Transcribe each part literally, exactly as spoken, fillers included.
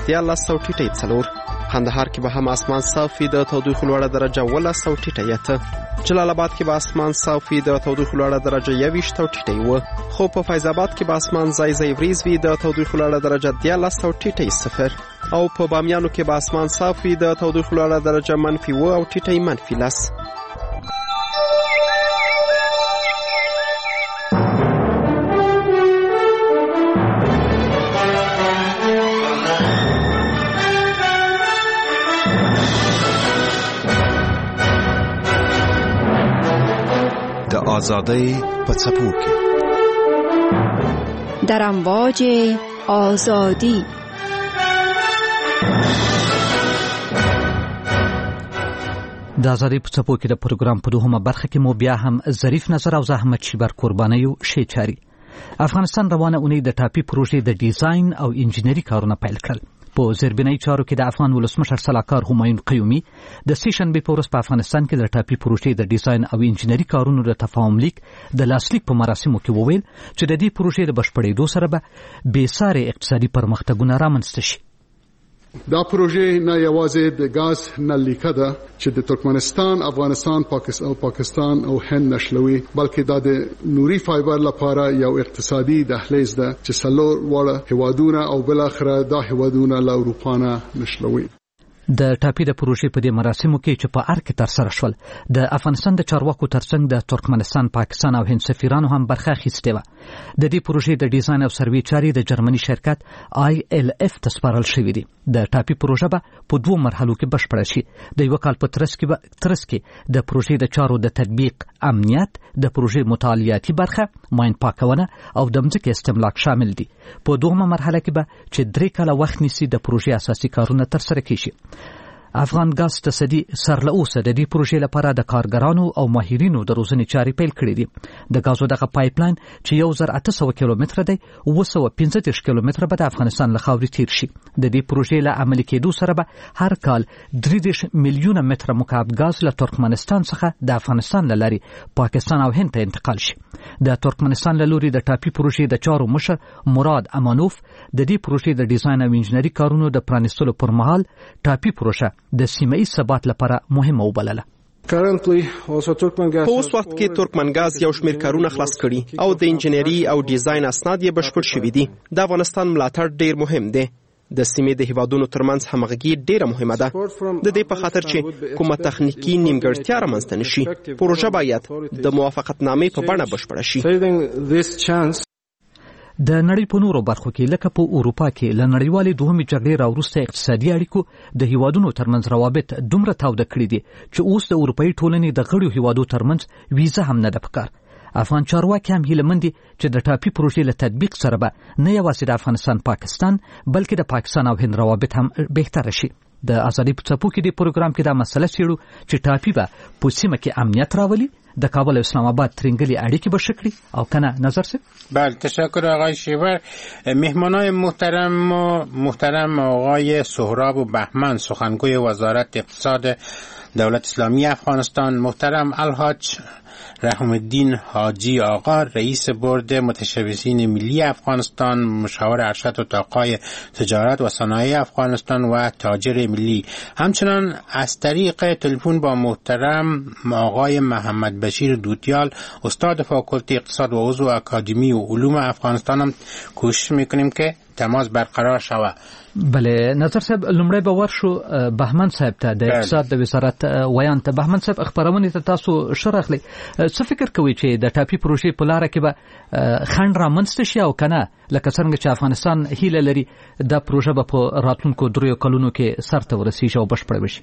دیارلس سوه ټیټی څلور. قندهار کې به هم اسمان صافي د تودوخې لوړه درجه اوولس سوه ټیټی اته. جلال آباد کې به اسمان صافي د تودوخې لوړه درجه یوویشت سوه ټیټی اوه. خو په فیض آباد کې به اسمان ځای ځای وریځ وي د تودوخې لوړه درجه دیارلس سوه ټیټی صفر. او په بامیانو کې به اسمان صافي د تودوخې لوړه درجه منفي اوه او ټیټی منفي لس. د آزادی په څپو کې در امواج آزادی. د آزادی په څپو کې د پروګرام په دوهمه برخه کې مو بیا هم ظریف نظر او زحمت شیبر قربانیو شی چاري. افغانستان روانه اونۍ د ټاپي پروژې د ډیزاین او انجینری کارونه پیل کړل. په زیربنای چارو کې د افغان ولسمشر سلاکار همایون قیومي د سې شنبې په ورځ په افغانستان کې د ټاپي پروژې د ډیزاین او انجینری کارونو د تفاهم لیک د لاسلیک په مراسمو کې وویل چې د دې پروژې د بشپړېدو سره به بېساري اقتصادي پرمختګونه رامنځته شي. دا پروژه نه یوازې د غاز نلیکه ده چې د ترکمنستان، افغانستان، پاکستان او پاکستان او هند نشلوي، بلکې دا د نوري فایبر لپاره یو اقتصادي دهلیز ده چې څلور واړه هیوادونه او بل اخره دا هیوادونه له اروپا نه نشلوي. د ټاپي د پروژې په دې مراسمو کې چې په ار کې ترسره شول د افغانستان د چارواکو ترڅنګ د ترکمنستان، پاکستان او هند سفیرانو هم برخه اخیستې وه. د دې پروژې د ډیزاین او سروې چارې د جرمني شرکت آی ال اف ته سپارل شوې دي. د ټاپي پروژه به په دوه مرحلو کې بشپړه شي. د یو کال په ترڅ کې به ترڅ کې د پروژې د چارو د تطبیق، امنیت، د پروژې مطالعاتي برخه، ماین پاکونه او د ځمکې استملاک شامل دي. په دوهمه مرحله کې به چې درې کاله وخت نیسي د پروژې اساسي کارونه ترسره کیږي. افغان غاز تصدي سر له اوسه د دې پروژې لپاره د کارګرانو او ماهرینو د روزنې چارې پیل کړې دي. د غازو دغه پایپلاین چې یو زر اته سوه کیلومتره دی، اوه سوه پنځه دېرش کیلومتره به د افغانستان له خاورې تیر شي. د دې پروژې له عملي کېدو سره به هر کال درې دېرش میلیونه متره مکعب غاز له ترکمنستان څخه د افغانستان له لارې پاکستان او هند ته انتقال شي. د ترکمنستان له لوري د ټاپي پروژې د چارو مشر مراد امانوف د دې پروژې د ډیزاین او انجینری کارونو د پرانیستلو پر مهال ټاپي پروژه د سیمه ایز ثبات لپاره مهمه وبلله. په اوس وخت کې ترکمنګاز یو شمېر کارونه خلاص کړي او د انجینری او ډیزاین اسناد یې بشپړ شوي دي. د افغانستان ملاتړ ډیر مهم دی. د سیمې د هیوادونو ترمنځ همغږي ډیره مهمه ده. د دې په خاطر چې کومه تخنیکی نیمګړتیا رامنځته نشي، پروژه باید د موافقتنامې په بڼه بشپړه شي. د نړۍ په نورو برخو کې لکه په اروپا کې له نړیوالې دوهمې جګړې راوروسته اقتصادي اړیکو د هیوادونو ترمنځ روابط دومره تاوده کړي دي چې اوس د اروپایي ټولنې د غړو هیوادو ترمنځ ویزه هم نه ده پکار. افغان چارواکي هم هیله مند دي چې د ټاپي پروژې له تطبیق سره به نه یوازې د افغانستان، پاکستان بلکې د پاکستان او هند روابط هم بهتره شي. د آزادی په څپو کې د پروګرام کې دا مسله څېړو چې ټاپي به په سیمه کې امنیت راولي، د کابل او اسلام آباد ترنګلي اړیکې به ښه کړي او کنه. نظر سه؟ بله، تشکر آقای شیبر. مهمانای محترم و محترم آقای سهراب و بهمن، سخنگوی وزارت اقتصاد دولت اسلامی افغانستان، محترم الحاج رحم الدین حاجی آقا، رئیس بورد متشبثین ملی افغانستان، مشاور ارشد اتاقهای تجارت و صنایع افغانستان و تاجر ملی. همچنان از طریق تلفن با محترم آقای محمد بشیر دوتیال، استاد فاکولته اقتصاد و عضو اکادمی و علوم افغانستان هم کوشش میکنیم که تماس برقرار شود. بله، نظر صاحب لومړی به ورشو بهمن صاحب ته د اقتصاد د وزارت ویان ته. بهمن صاحب، خبرونه ته تاسو شرحلي، څه فکر کوي چې د ټاپي پروژې په لار کې به خنډ رامنځته شي او کنه لکه څنګه چې افغانستان هیله لري دا پروژه به په راتلونکو دریو کلونو کې سر ته ورسیږي او بشپړه بشي؟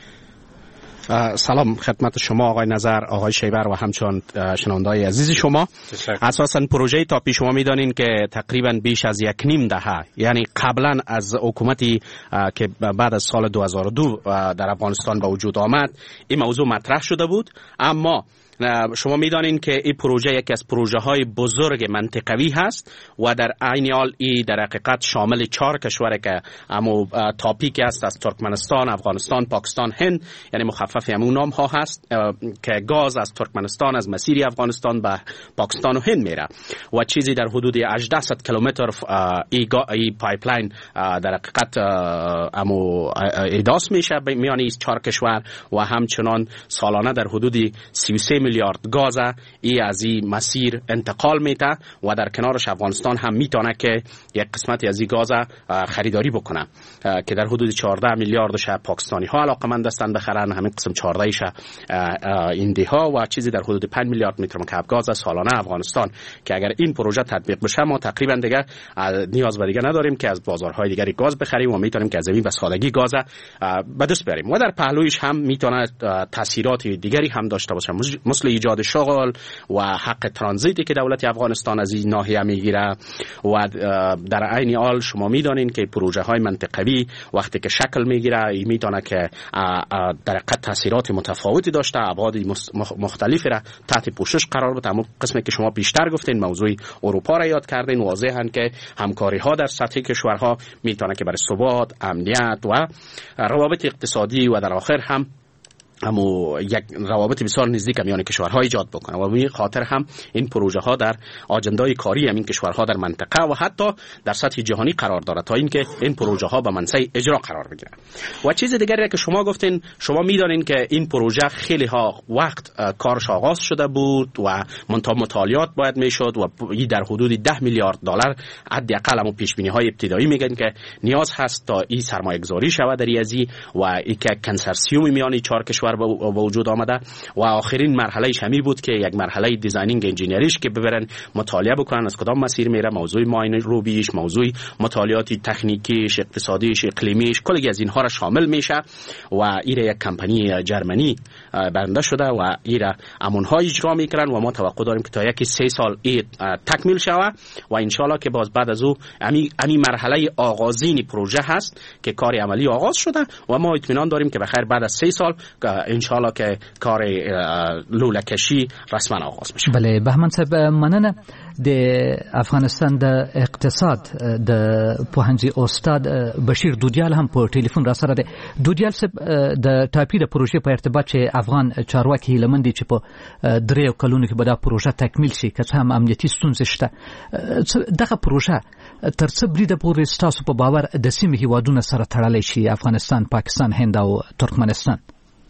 سلام خدمت شما آقای نظر، آقای شیبر و همچنان شنونده‌های عزیز شما. اساساً پروژه تاپی شما می‌دانید که تقریباً بیش از یک نیم دهه، یعنی قبلا از حکومتی که بعد از سال دو هزار و دو در افغانستان به وجود آمد، این موضوع مطرح شده بود، اما شما میدانین که این پروژه یکی از پروژه های بزرگ منطقوی هست و در عین حال این در حقیقت شامل چهار کشور که امو تاپیک است از ترکمنستان، افغانستان، پاکستان، هند، یعنی مخفف همون نام ها هست که گاز از ترکمنستان از مسیر افغانستان به پاکستان و هند میره و چیزی در حدود هجده کیلومتر ای, ای پایپلاین در حقیقت امو ایداس میشه میان این چهار کشور و همچنان سالانه در حدود سی و سه میلیارد گاز ای از این مسیر انتقال میده و در کنارش افغانستان هم میتونه که یک قسمتی از این گاز خریداری بکنه که در حدود چهارده میلیاردش پاکستانی ها علاقمند هستند بخرن، همین قسم چهارده ش ایندی ها و چیزی در حدود پنج میلیارد متر مکعب گاز سالانه افغانستان که اگر این پروژه تطبیق بشه ما تقریبا دیگه نیاز به دیگه نداریم که از بازارهای دیگری گاز بخریم و میتونیم که از زمین به سادگی گاز به دست بیاریم و در پهلویش هم میتونه تاثیرات دیگری هم داشته باشه مثل ایجاد شغل و حق ترانزیتی که دولت افغانستان از این ناحیه میگیره و در عین حال شما میدانین که پروژه های منطقوی وقتی که شکل میگیره میتونه که در حقیقت تاثیرات متفاوتی داشته ابعاد مختلفی را تحت پوشش قرار بده. اما قسمی که شما بیشتر گفتین موضوع اروپا را یاد کردین واضحاً که همکاری ها در سطح کشورها میتونه که برای ثبات، امنیت و روابط اقتصادی و در آخر هم اما یک روابط بسیار نزدیک میان کشورها ایجاد بکنه و به خاطر هم این پروژه ها در آجندای کاری همین کشورها در منطقه و حتی در سطح جهانی قرار داره تا اینکه این پروژه ها به منصه اجرا قرار بگیره. و چیز دیگری که شما گفتین، شما میدانین که این پروژه خیلی ها وقت کارش آغاز شده بود و منتها مطالعات باید میشد و این در حدود ده میلیارد دلار حداقل هم پیش بینی های ابتدایی میگن که نیاز هست تا این سرمایه گذاری شود در ازی و این که کنسرسیوم میان چهار کشور به وجود آمده و آخرین مرحلهش همی بود که یک مرحله دیزاینینگ انجینیریش که ببرن مطالعه بکنن از کدام مسیر میره، موضوع ماین روبیش، موضوع مطالعاتی تکنیکیش، اقتصادیش، اقلیمیش، کلی از اینها را شامل میشه و ایره یک کمپانی جرمنی برنده شده و ایره امونها اجرا میکنن و ما توقع داریم که تا یکی سه سال این تکمیل شود و انشالله که باز بعد از او امی امی مرحله آغازین پروژه هست که کار عملی آغاز شده و ما اطمینان داریم که بخیر بعد از سه سال انشالله که کار لوله کشی رسما آغاز بشه. بله بهمن صاحب مننه. د افغانستان د اقتصاد د پوهنځي استاد بشیر دودیال هم په ټلیفون را سره ده. دودیال صاحب د ټاپي د پروژې په ارتباط چې افغان چارواکي لمندي چې په دریو کلونو کې به دا پروژه تکمیل شي که څه هم امنیتي ستونزې شته، دغه پروژه تر څه بریده پورې ستاسو په باور د سیمې هیوادونو سره تړلی شي، افغانستان، پاکستان، هند او ترکمنستان؟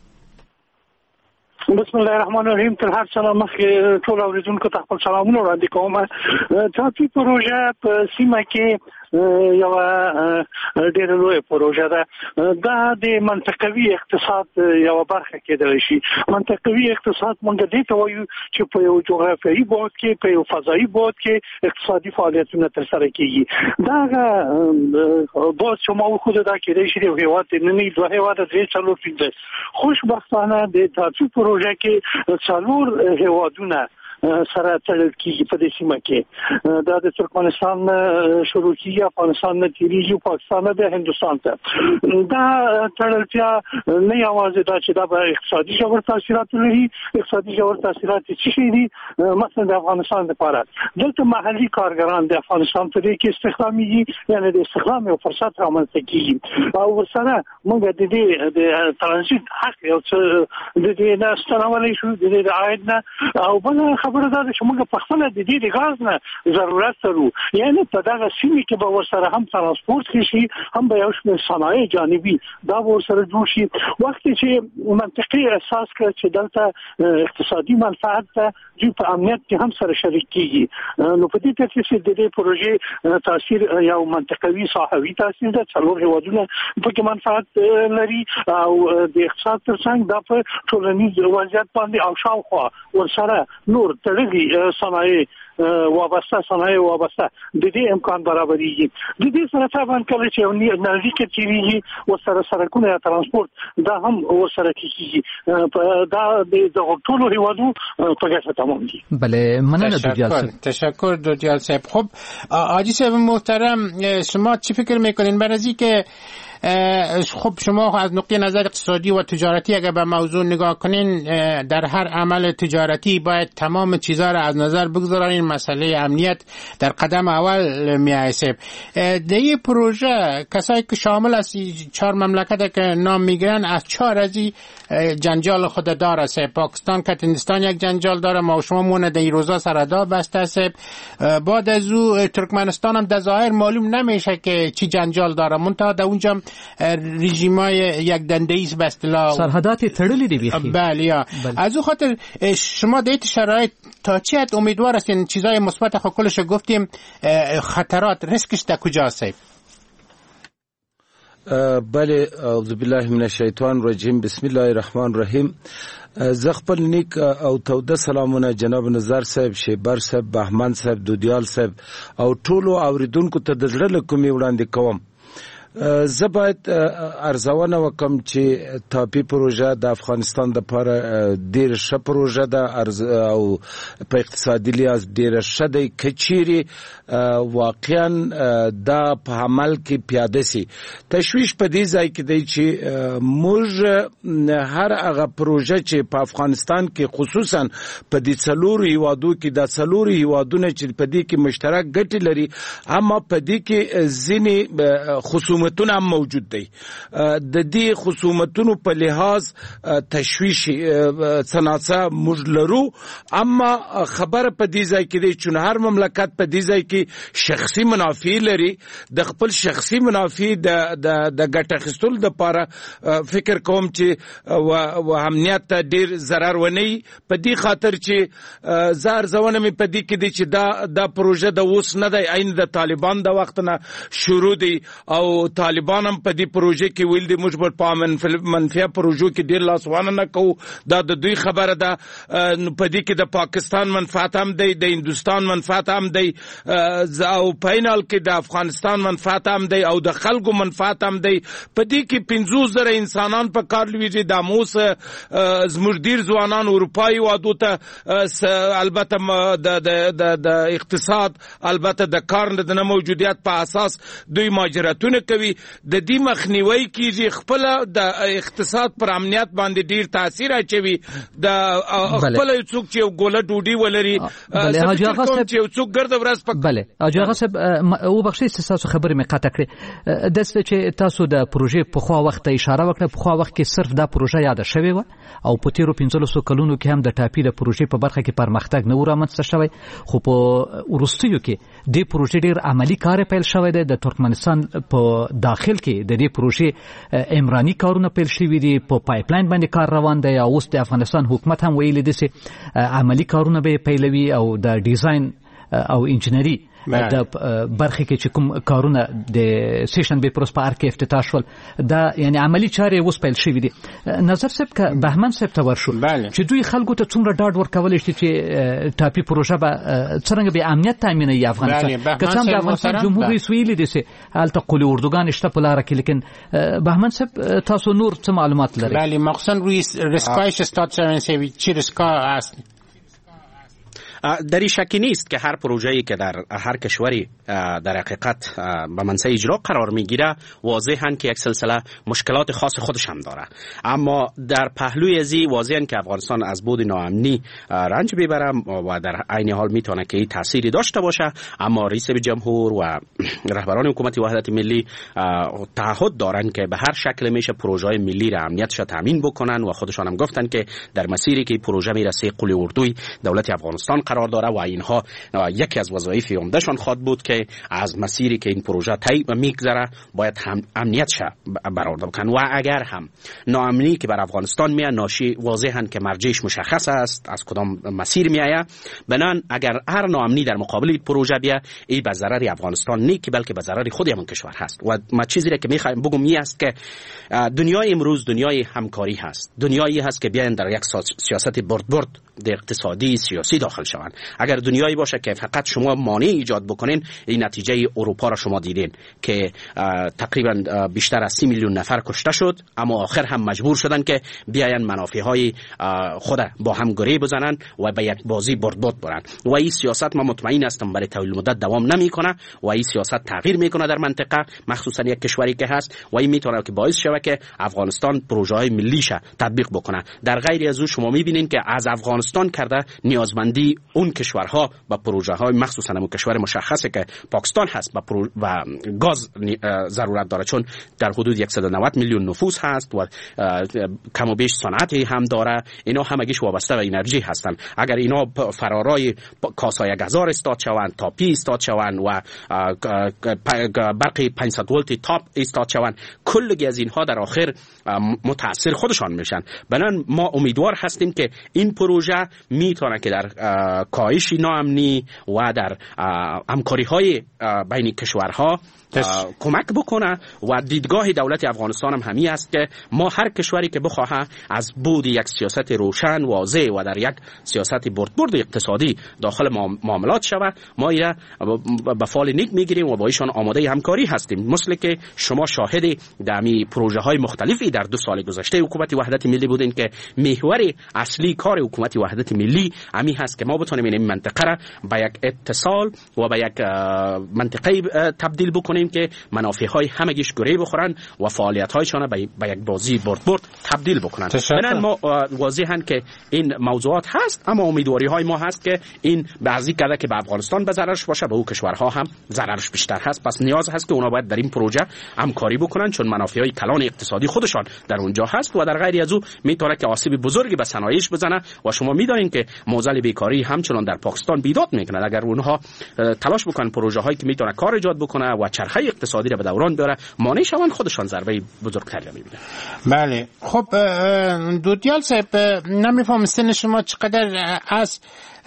بسم الله الرحمن الرحیم. تر هر څه مخکې ټول اوریدونکو ته خپل سلامونه وړاندې کوم. ټاپي پروژه په سیمه کې یو ډېر لوی پروژه ده. دا د منطقوي اقتصاد یو برخه کېدلی شي. منطقوي اقتصاد مونږ دې ته وایو چې په یو جغرافیایي بعد کې، په یو فضایي بعد کې اقتصادي فعالیتونه ترسره کیږي. دا بعد چې ما وښوده دا کېدای شي د یو هېواد نه نه دوه هېواده درې څلور پنځه. خوشبختانه د ټاپي پروژه کې څلور هېوادونه سره تړل کیږي په دې سیمه کې. دا د ترکمنستان شروع کیږي، افغانستان نه تیریږي، پاکستان نه د هندوستان ته. دا تړلتیا نه یوازې دا چې دا به اقتصادي ژور تاثیرات لري. اقتصادي ژور تاثیرات څه شي دي؟ مثلا د افغانستان لپاره دلته محلي کارګران د افغانستان په دې کې استخداميږي، یعنی د استخدام یو فرصت رامنځته کیږي او ورسره موږ د دې د ترانزیت حق یو څه د دې نه ستنولای شو، د دې د عاید نه. او بل خبره ده چې موږ په خپل د دې د غاز نه ضرورت لرو، یعنی په دغه سیمه کې به ورسره هم ترانسپورت شي، هم به یو شمېر صنایع جانبي دا ورسره جوړ شي. وخت چې منطقي احساس کړ چې دلته اقتصادي منفعت ته دوی په امنیت کې هم سره شریک کیږي، نو په دې ترڅ کې د دې پروژې تاثیر یو منطقوي صحوي تاثیر ده. څلور هیوادونه په کې منفعت لري او د اقتصاد ترڅنګ د په ټولنیز وضعیت باندې او شاوخوا ورسره نور تړلي صنایع وابسته صنایع وابسته د دې امکان برابرېږي. د دې سره طبعا کله چې انرژي کې تیریږي ورسره سرکونه یا ترانسپورت دا هم ورسره کیږي. دا د ټولو هیوادو په ګټه تمام دي. بله مننه دودیال صاحب. تشکر دودیال صاحب. خب حاجی صاحب محترم، شما چی فکر میکنین بر از اینکه خب شما از نقطه نظر اقتصادی و تجارتی اگر به موضوع نگاه کنین، در هر عمل تجارتی باید تمام چیزها را از نظر بگذارین. مسئله امنیت در قدم اول میایسه. در این پروژه کسایی که شامل از چهار مملکت که نام میگیرن از چهار ازی جنجال خود داره. پاکستان کتندستان یک جنجال داره، ما شما مونه در این روزا سردا بسته است. بعد از او ترکمنستان هم در ظاهر معلوم نمیشه که چی جنجال داره، منتها در اونجا رژیمای یک دنده‌ای است به اصطلاح، سرحدات تړلې دي بیخي. بله یا از او خاطر شما در این شرایط تا چی حد امیدوار هستین؟ چیزای مثبت خود کلش گفتیم، خطرات ریسکش در کجاست؟ بله، اعوذ بالله من الشیطان الرجیم، بسم الله الرحمن الرحیم. زه خپل نیک او توده سلامونه جناب نظر صاحب، شیبر صاحب، بهمن صاحب، دودیال صاحب او ټولو اوریدونکو ته د زړه له کومې وړاندې کوم. زه باید ارزونه وکم چې تاپی پروژه د افغانستان لپاره ډېره ښه پروژه ده او په اقتصادي لحاظ ډېره ښه دی. که چیرې واقعا دا په عمل کې پیاده سي، تشویش په دې ځای کې دی چې موږ هر هغه پروژه چې په افغانستان کې خصوصا په دې څلورو هیوادو کې دا څلورو هیوادونه چې په دې کې مشترک ګټې لري، اما په دې کې ځینې خصومتونه هم موجود دی. د دې خصومتونو په لحاظ تشویش څناڅه موږ لرو، اما خبره په دې ځای کې دی چې هر مملکت په دې ځای کې شخصي منافع لري. د خپل شخصي منافع د د ګټه اخیستلو لپاره فکر کوم چې و امنیت ته ډېر ضرر ونی. په دې خاطر چې زه ارزونه مې په دې کې دی چې دا دا پروژه د اوس نه دی، عین د طالبان د وخت نه شروع دی او طالبان هم په دې پروژه کې ویل دي موږ په منفیه پروژو کې ډېر لاسوانه نه کوو. دا د دوی خبره ده. په دې کې د پاکستان منفعت هم دی، د هندوستان منفعت هم دی او په عین حال کې د افغانستان منفعت هم دی او د خلکو منفعت هم دی. په دې کې پنځوس زره انسانان په کار لویږي. د موس زموږ ډېر ځوانان اروپایي هیوادو ته البته د اقتصاد البته د کار د نه موجودیت په اساس دوی مهاجرتونه کوي. د دې مخنیوي کیږي، خپل د اقتصاد پر امنیت باندې ډیر تاثیر اچوي. د خپل څوک چې ګوله ډوډۍ ولري چې څوک ګرد ورځ پک. بله اجازه غصب او بخشي تاسو خبرې مې قطع کړې. د څه چې تاسو د پروژې په خوا وخت اشاره وکړه، په خوا وخت کې صرف دا پروژه یاد شوی و او په تیرو پنځلسو کلونو کې هم د ټاپی د پروژې په برخه کې پرمختګ نه و رامنځته شوی، خو په وروستیو کې د پروژې ډیر عملی کار پیل شوی دی. د ترکمنستان په داخل کې د دې پروژې عمراني کارونه پیل شوي دي، په پایپلاین باندې کار روان دی او اوس د افغانستان حکومت هم ویلي دي چې عملی کارونه به پیلوي او د ډیزاین او انجینری د برخه کې چې کوم کارونه د سیشن به پروس په ار کې افتتاح شول، دا یعنی عملی چارې اوس پیل شوي دي. نظر صاحب که بهمن صاحب ته ورشو چې دوی خلکو ته څومره ډاډ ورکولی شي چې ټاپی پروژه به څرنګه به امنیت تامینوي افغانستان؟ که څه هم د افغانستان جمهور رئیس ویلي دي چې هلته قلي اردوګان شته په لاره کې، لیکن بهمن صاحب تاسو نور څه معلومات لرئ؟ بله، مخصوصا روی ریسکایش استاد شوین چی ریسکا هست؟ در این شکی نیست که هر پروژه‌ای که در هر کشوری در حقیقت به منصه اجرا قرار میگیره واضحاً که یک سلسله مشکلات خاص خودش هم داره، اما در پهلوی ازی واضحاً که افغانستان از بود ناامنی رنج ببره و در عین حال میتونه که این تأثیری داشته باشه. اما رئیس جمهور و رهبران حکومت وحدت ملی تعهد دارن که به هر شکل میشه پروژه ملی را امنیتش تامین بکنن و خودشان هم گفتن که در مسیری که پروژه میرسه قلی اردوی دولت افغانستان قرار داره و اینها یکی از وظایف عمدهشان خواهد بود که از مسیری که این پروژه طی میگذره باید هم امنیتش برآورده بکنن و اگر هم ناامنی که بر افغانستان میاد ناشی واضحاً که مرجعش مشخص است از کدام مسیر میآید. بنان اگر هر ناامنی در مقابل پروژه بیا این به ضرر افغانستان نیست که بلکه به ضرر خود همون کشور هست. و ما چیزی را که میخوایم بگم این است که دنیای امروز دنیای همکاری هست، دنیایی هست که بیاین در یک سیاست برد برد در اقتصادی سیاسی داخل شود. شوند. اگر دنیایی باشه که فقط شما مانع ایجاد بکنین، این نتیجه اروپا را شما دیدین که تقریبا بیشتر از سی میلیون نفر کشته شد، اما آخر هم مجبور شدن که بیاین منافع های خود با هم گره بزنن و به یک بازی برد برد برن. و این سیاست ما مطمئن هستم برای طول مدت دوام نمیکنه و این سیاست تغییر میکنه در منطقه، مخصوصا یک کشوری که هست، و این میتونه که باعث شود که افغانستان پروژه های ملیش تطبیق بکنه. در غیر از او شما میبینین که از افغانستان کرده نیازمندی اون کشورها با پروژه های مخصوصا اون کشور مشخصه که پاکستان هست و, و گاز ضرورت داره، چون در حدود صد و نود میلیون نفوس هست و کم و بیش صنعتی هم داره. اینا همگیش وابسته به انرژی هستن. اگر اینا فرارای کاسای گازار استاد شوند، تاپی استاد شوند و برقی پانصد ولت تاپ استاد شوند، کلی از اینها در آخر متاثر خودشان میشن. بنابراین ما امیدوار هستیم که این پروژه میتونه که در کاهش ناامنی و در همکاری های بین کشورها کمک بکنه. و دیدگاه دولت افغانستان هم همی است که ما هر کشوری که بخواه از بود یک سیاست روشن واضح و در یک سیاست برد برد اقتصادی داخل معاملات شود، ما ایره به فال نیک میگیریم و با ایشان آماده همکاری هستیم. مثل که شما شاهد دمی پروژه های مختلفی در دو سال گذشته حکومت وحدت ملی بودین که محور اصلی کار حکومت وحدت ملی همی هست که ما بتونیم این منطقه را به یک اتصال و به یک منطقه تبدیل بکنیم که منافع های همگیش گره بخورن و فعالیت هایشان به یک بازی برد برد تبدیل بکنن. بنابراین ما واضحاً که این موضوعات هست، اما امیدواری های ما هست که این بعضی کده که به افغانستان به ضررش باشه به او کشورها هم ضررش بیشتر هست. پس نیاز هست که اونا باید در این پروژه همکاری بکنن، چون منافع های کلان اقتصادی خودشان در اونجا هست و در غیر از او میتونه که آسیب بزرگی به صنایعش بزنه. و شما میدونین که موزل بیکاری همچنان در پاکستان بیداد میکنه. اگر اونها تلاش بکنن پروژه هایی که میتونه کار ایجاد بکنه و چرخه اقتصادی را به دوران بیاره، مانع شوند، خودشان ضربه بزرگتری میبینن. بله. خب دودیال صاحب، نمیفهم سن شما چقدر از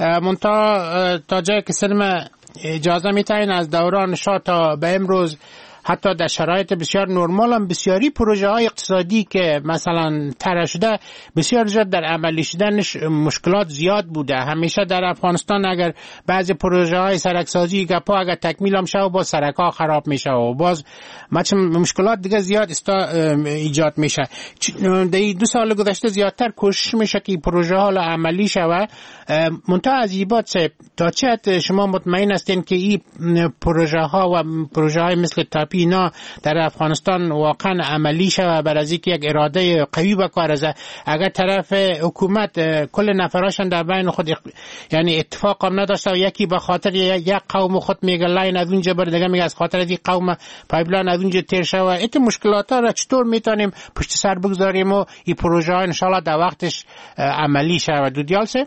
منتها تا جایی که سلم اجازه میتین از دوران شاه تا به امروز، حتی در شرایط بسیار نرمال هم بسیاری پروژه های اقتصادی که مثلا طرح شده بسیار زیاد در عملی شدنش مشکلات زیاد بوده. همیشه در افغانستان اگر بعضی پروژه های سرکسازی گپا اگر تکمیل هم شه و باز سرک ها خراب میشه و باز مشکلات دیگه زیاد ایجاد میشه. در دو سال گذشته زیادتر کوشش میشه که پروژه ها عملی شوه. منتها از ایبات صاحب، تا چه حد شما مطمئن هستین که این پروژه ها و پروژه های مثل اینا در افغانستان واقعا عملی شود بر از اینکه یک اراده قوی بکار از اگر طرف حکومت کل نفراشن در بین خود یعنی اتفاق هم نداشته و یکی به خاطر یک قوم خود میگه لاین از اونجا بر دیگه میگه از خاطر این قوم پایپلاین از اونجا تیر شوه، این مشکلات ها را چطور میتونیم پشت سر بگذاریم و این پروژه ها ان شاء الله در وقتش عملی شود؟ دودیال سه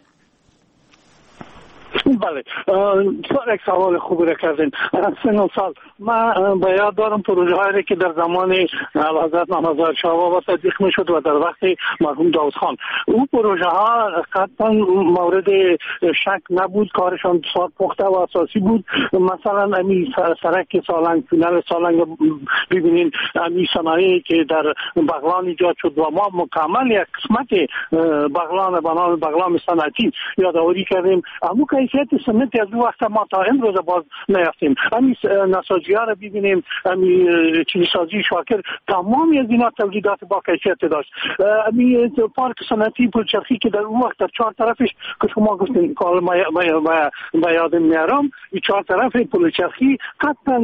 بله، یک سوال خوبی را کردین. سه سال من به یاد دارم پروژه هایی که در زمان حضرت محمد شاه بابا تطبیق می شد و در وقت مرحوم داود خان. اون پروژه ها قطعا مورد شک نبود، کارشان بسیار پخته و اساسی بود. مثلا امی سرک سالنگ، تونل سالنگ ببینین، امی صنایعی که در بغلان ایجاد شد و ما مکمل یک قسمت بغلان بنام بغلان صنعتی یادآوری کردیم. اما کیفیت سمنت از اون وقت ما تا امروز باز نیافتیم. همین نساجی ها رو ببینیم، همین چینی سازی شاکر، تمامی از اینا تولیدات با کیفیت داشت. همین پارک صنعتی پلچرخی که در اون وقت در چهار طرفش که شما گفتین کال ما یادم میارم، این چهار طرف پلچرخی قطعا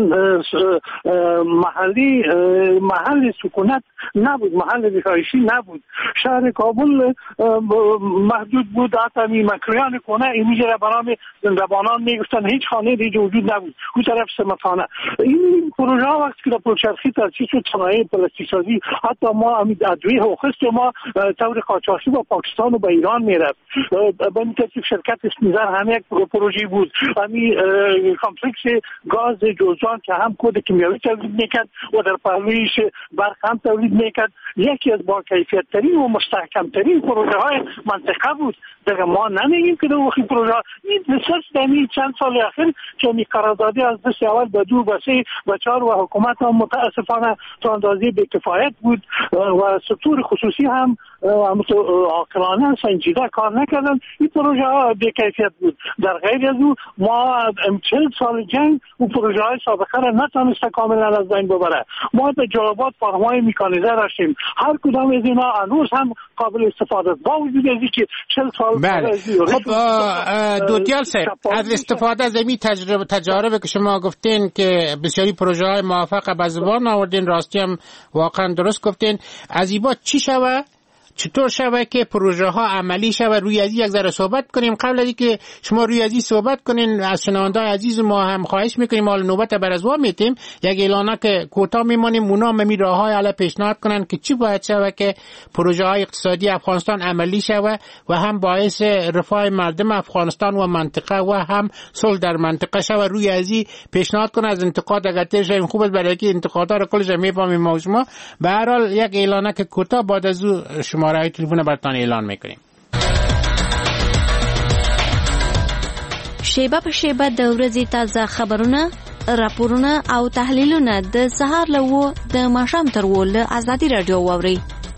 محلی محل سکونت نبود، محل رهایشی نبود. شهر کابل محدود بود، حتی مکریان کنه اینجا برای زندبانان میگفتن هیچ خانه دیگه وجود نبود. اون طرف سمتانه این پروژه ها وقتی که در پلچرخی ترسیس شد، صنایع پلاستیک سازی، حتی ما ادویه هوخست ما طور قاچاقی با پاکستان و با ایران میرفت. به این ترتیب شرکت اسمیزر هم یک پروژه بود. همین کمپلکس گاز جوزجان که هم کد کیمیایی تولید میکرد و در پهلویش برق هم تولید میکرد، یکی از با کیفیت ترین و مستحکم ترین پروژه های منطقه بود. دیگه ما نمیگیم که دوخی پروژه این بسیار دمی چند سال اخیر که می قراردادی از دست اول به دو به سه به چهار و حکومت هم متاسفانه تا اندازه بی‌کفایت بود و سکتور خصوصی هم عاقلانه سنجیده کار نکردن. این پروژه ها بی کیفیت بود. در غیر از او ما چهل سال جنگ و پروژه های سابقه را نتونسته کاملا از بین ببره. ما به جلابات فارمای میکانیزه داشتیم، هر کدام از اینا هنوز هم قابل استفاده با وجود از اینکه چهل سال. بله. خب دوتیال صاحب، از استفاده از این تجربه تجارب که شما گفتین که بسیاری پروژه های موفق به زبان آوردین، راستی هم واقعا درست گفتین، از این چی شوه؟ چطور شوه که پروژه ها عملی شوه؟ روی ازی یک ذره صحبت کنیم. قبل از اینکه شما روی ازی صحبت کنین، از شنوندای عزیز ما هم خواهش میکنیم، حال نوبت بر از وا میتیم یک اعلانه که کوتاه میمونیم، اونا می راههای علی پیشنهاد کنن که چی باید شوه که پروژه های اقتصادی افغانستان عملی شوه و هم باعث رفاه مردم افغانستان و منطقه و هم صلح در منطقه شوه. روی ازی پیشنهاد کنه. از انتقاد اگر تیش این خوب است، برای که انتقادها رو کلش میفهمیم ما شما. به هر حال یک اعلانه که کوتاه بعد از شما شماره تلفن براتان اعلان میکنیم. شیبه په شیبه د ورځې تازه خبرونه، راپورونه او تحلیلونه د سهار له و د ماښام تر و له ازادي رادیو واورئ.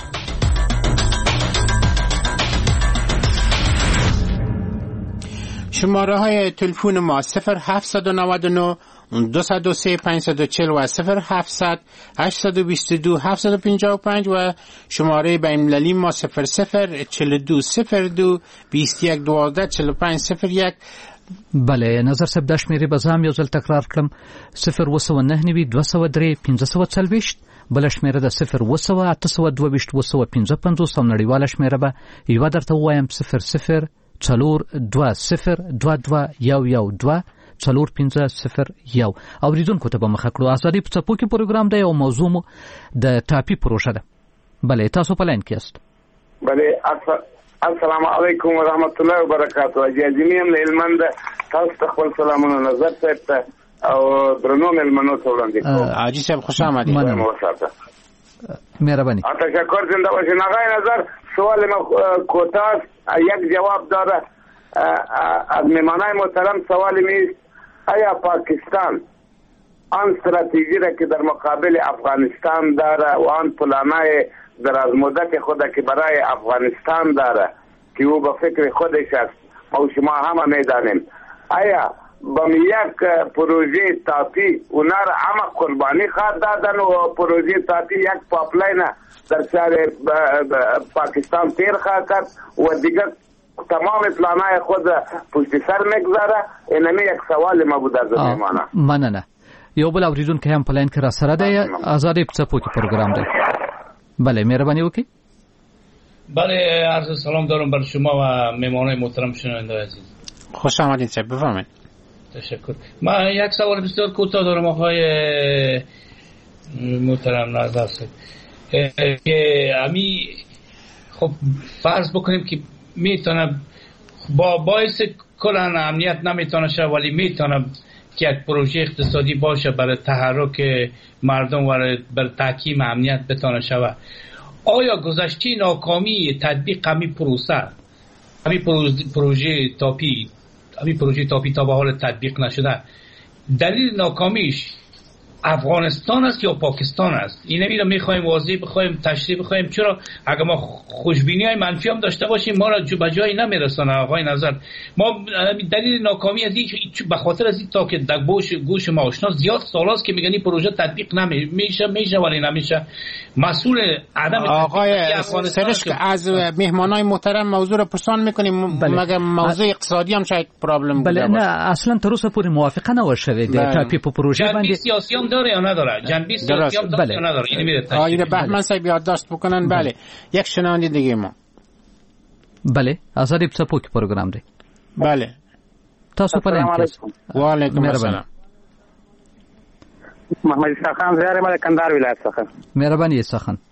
شماره های تلفن ما صفر هفت نه نه دو صفر سه پنج چهار صفر و صفر هفتصد هشتصد و بیست و دو هفتصد و پنجاه و پنج و شماره بین‌المللی ما صفر صفر چهل و دو صفر دو بیست و یک دوازده چهل و پنج صفر یک. بله، نظر صاحب دا شمیرې به زه هم یو ځل تکرار کړم: صفر اوه سوه نهه نوي دوه سوه درې پنځه سوه څلوېښت، بله شمیره د صفر اوه سوه اته سوه دوه ویشت اوه سوه پنځه پنځوس او نړیواله شمیره به یوه درته ووایم: صفر صفر څلور دوه صفر دوه دوه یو یو دوه څلور پنځه صفر یو. اوریدونکو ته به مخه کړو ازادي په څپو کې پروګرام دی او موضوع مو د ټاپي پروژه ده. بله، تاسو په لاین کې یاست. بله، السلام علیکم و رحمت الله و برکاته. اجازه له هلمند تاسو ته خپل سلامونه نظر صاحب ته او درنو ملمنو ته وړاندې کوم. حاجي صاحب خوش آمدید. مهربانی. تشکر. زنده باشین. آقای نظر، سوال ما کوتاه یک جواب داره. از مهمانای محترم سوال میست: آیا پاکستان آن استراتژی را که در مقابل افغانستان داره و آن پلانای دراز مدت خود که برای افغانستان داره که او به فکر خودش است و شما همه میدانیم، آیا با یک پروژه تاپی اونا را همه قربانی خواهد دادن و پروژه تاپی یک پاپلاین در شهر پاکستان تیر خواهد کرد و دیگر تمام پلانای خود پشت سر میگذاره؟ اینمی یک سوال ما بود از مهمانه. مننه. یو بل اوریدونکی هم په لاین کې را سره دی. ازادي په څپو کې پروګرام دی. بله، مهرباني وکړئ. بله، عرض سلام دارم بر شما و مهمانای محترم شنونده عزیز. خوش آمدید صاحب، بفرمایید. تشکر. من یک سوال بسیار کوتاه دارم آقای محترم نظر صاحب که امی خب فرض بکنیم که میتونه با باعث کلان امنیت نمیتونه شه، ولی میتونه که یک پروژه اقتصادی باشه برای تحرک مردم و بر تحکیم امنیت بتونه شود. آیا گذشته ناکامی تطبیق همین پروسه، همین پروژه تاپی همین پروژه تاپی تا به حال تطبیق نشده، دلیل ناکامیش افغانستان است یا پاکستان است؟ این نمیره میخوایم واضح بخوایم، تشریح بخوایم. چرا اگر ما خوشبینی های منفی هم داشته باشیم ما را به جایی نمیرسونه آقای نظر. ما دلیل ناکامی از این به خاطر از این تا که در گوش گوش ما آشنا زیاد سالاست که میگن این پروژه تطبیق نمیشه میشه ولی نمیشه. مسئول عدم آقای سرش که از مهمانای محترم موضوع رو پرسان میکنیم، مگر موضوع اقتصادی هم شاید پرابلم بله نه اصلا تر اوسه پورې موافقه نه وشوه د ټاپي په پروژه باندې. جنبی سیاسی هم داره یا نداره؟ جنبی سیاسی هم داره یا نداره؟ اینو میره تشریح. آقای بهمن صاحب یادداشت بکنن. بله، یک شنونده دیگه ما. بله، ازادي په څپو کې پروګرام دی. بله، تاسو په لاین کې. و علیکم السلام. محمد اسحاق خان زیاره مله کندهار ولایت څخه. مهرباني اسحاق خان.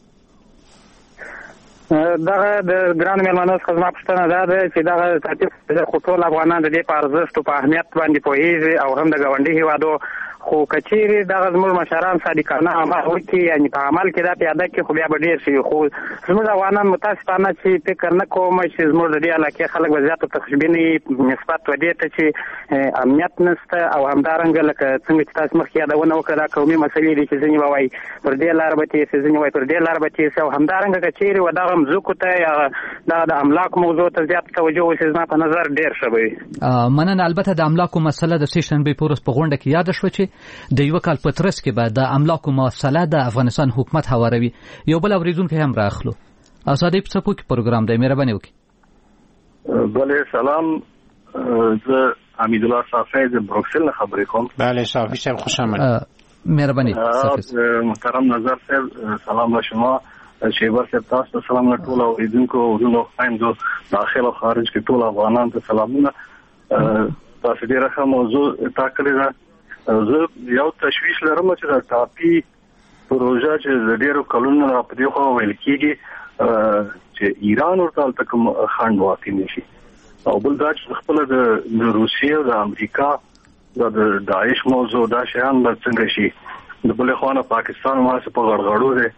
دغه د ګران مېلمنو څخه زما پوښتنه دا ده چې دغه ترتیب خو ټول افغانان د دې په ارزښت او په اهمیت باندې پوهېږي او هم د ګاونډي هېوادو خو کچېری دغه زموږ مشران صادقانه عمل وکړي یعنی په عمل کې دا پیاده کې خو بیا به ډېر شي خو زموږ افغانان متاسفانه چې فکر نه کوم چې زموږ د دې علاقې خلک به زیاته تخشبیني نسبت ودې ته چې امنیت نشته او همدارنګه لکه څنګه چې تاسو مخکې یادونه وکړه دا قومي مسلې دي چې ځینې به وایي پر دې لاره به تېر شي ځینې وایي پر دې لاره به تېر شي او همدارنګه که چېرې و دغه مځکو ته یا دغه د املاکو موضوع ته زیات توجه وشي زما په نظر ډېر ښه به وي. مننه. البته د املاکو مسله د سې شنبې په ورځ په غونډه کې یاده شوه چې د یوه کال په ترڅ کې به د املاکو مسله د افغانستان حکومت هواروي. یو بل اورېدونکی هم راخلو. ازادي په څپو کې پروګرام دی، مهرباني وکړئ. بله سلام، زه حمیدالله صافی از بروکسل نه خبرې کوم. بله صافی صاحب خوش آمدید. مهرباني. محترم نظر صاحب سلام به شما، شیبر صاحب تاسو ته سلام، ټول اوریدونکو ورونو خویندو داخل او خارج کې ټول افغانان ته سلامونه. تاسو ډیره ښه موضوع ټاکلې ده. زه یو تشویش لرم چې د ټاپي پروژه چې د ډیرو کلونو را په دې خوا ویل کېږي چې ایران ورته هلته کوم خنډ واقع نه شي، او بل دا چې خپله د روسیې او د امریکا د داعش موضوع دا شیان به څنګه شي. د بلې خوا نه پاکستان هماسې په غړغړو دی،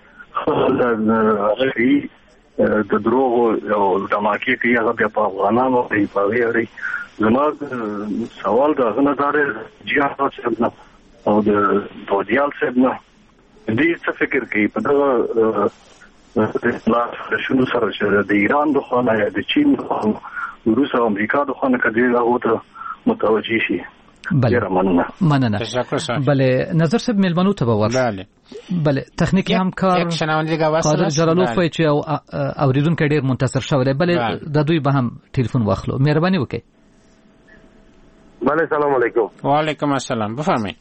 هغه د دروغو او دماکې کوي، هغه بیا په افغانانو کوي، په هغې اړوي. زما سوال د هغه نه دا دی جهاد صاحب نه او د دودیال صاحب نه دوی څه فکر کوي په دغه شنو سره چې د ایران د خوا نه یا د چین د خوا روس او امریکا د خوا نه که دوی هغو ته متوجه شي. بله مننه. بله نظر صاحب میلمنو ته به ورشو. بله بله تخنیکی همکار قادر جلالوف وایي چې اوریدونکی ډېر منتصر شوی دی. بله د دوی به هم ټلیفون واخلو، مهرباني وکړئ. بله سلام علیکم. و علیکم السلام، بفرمایید.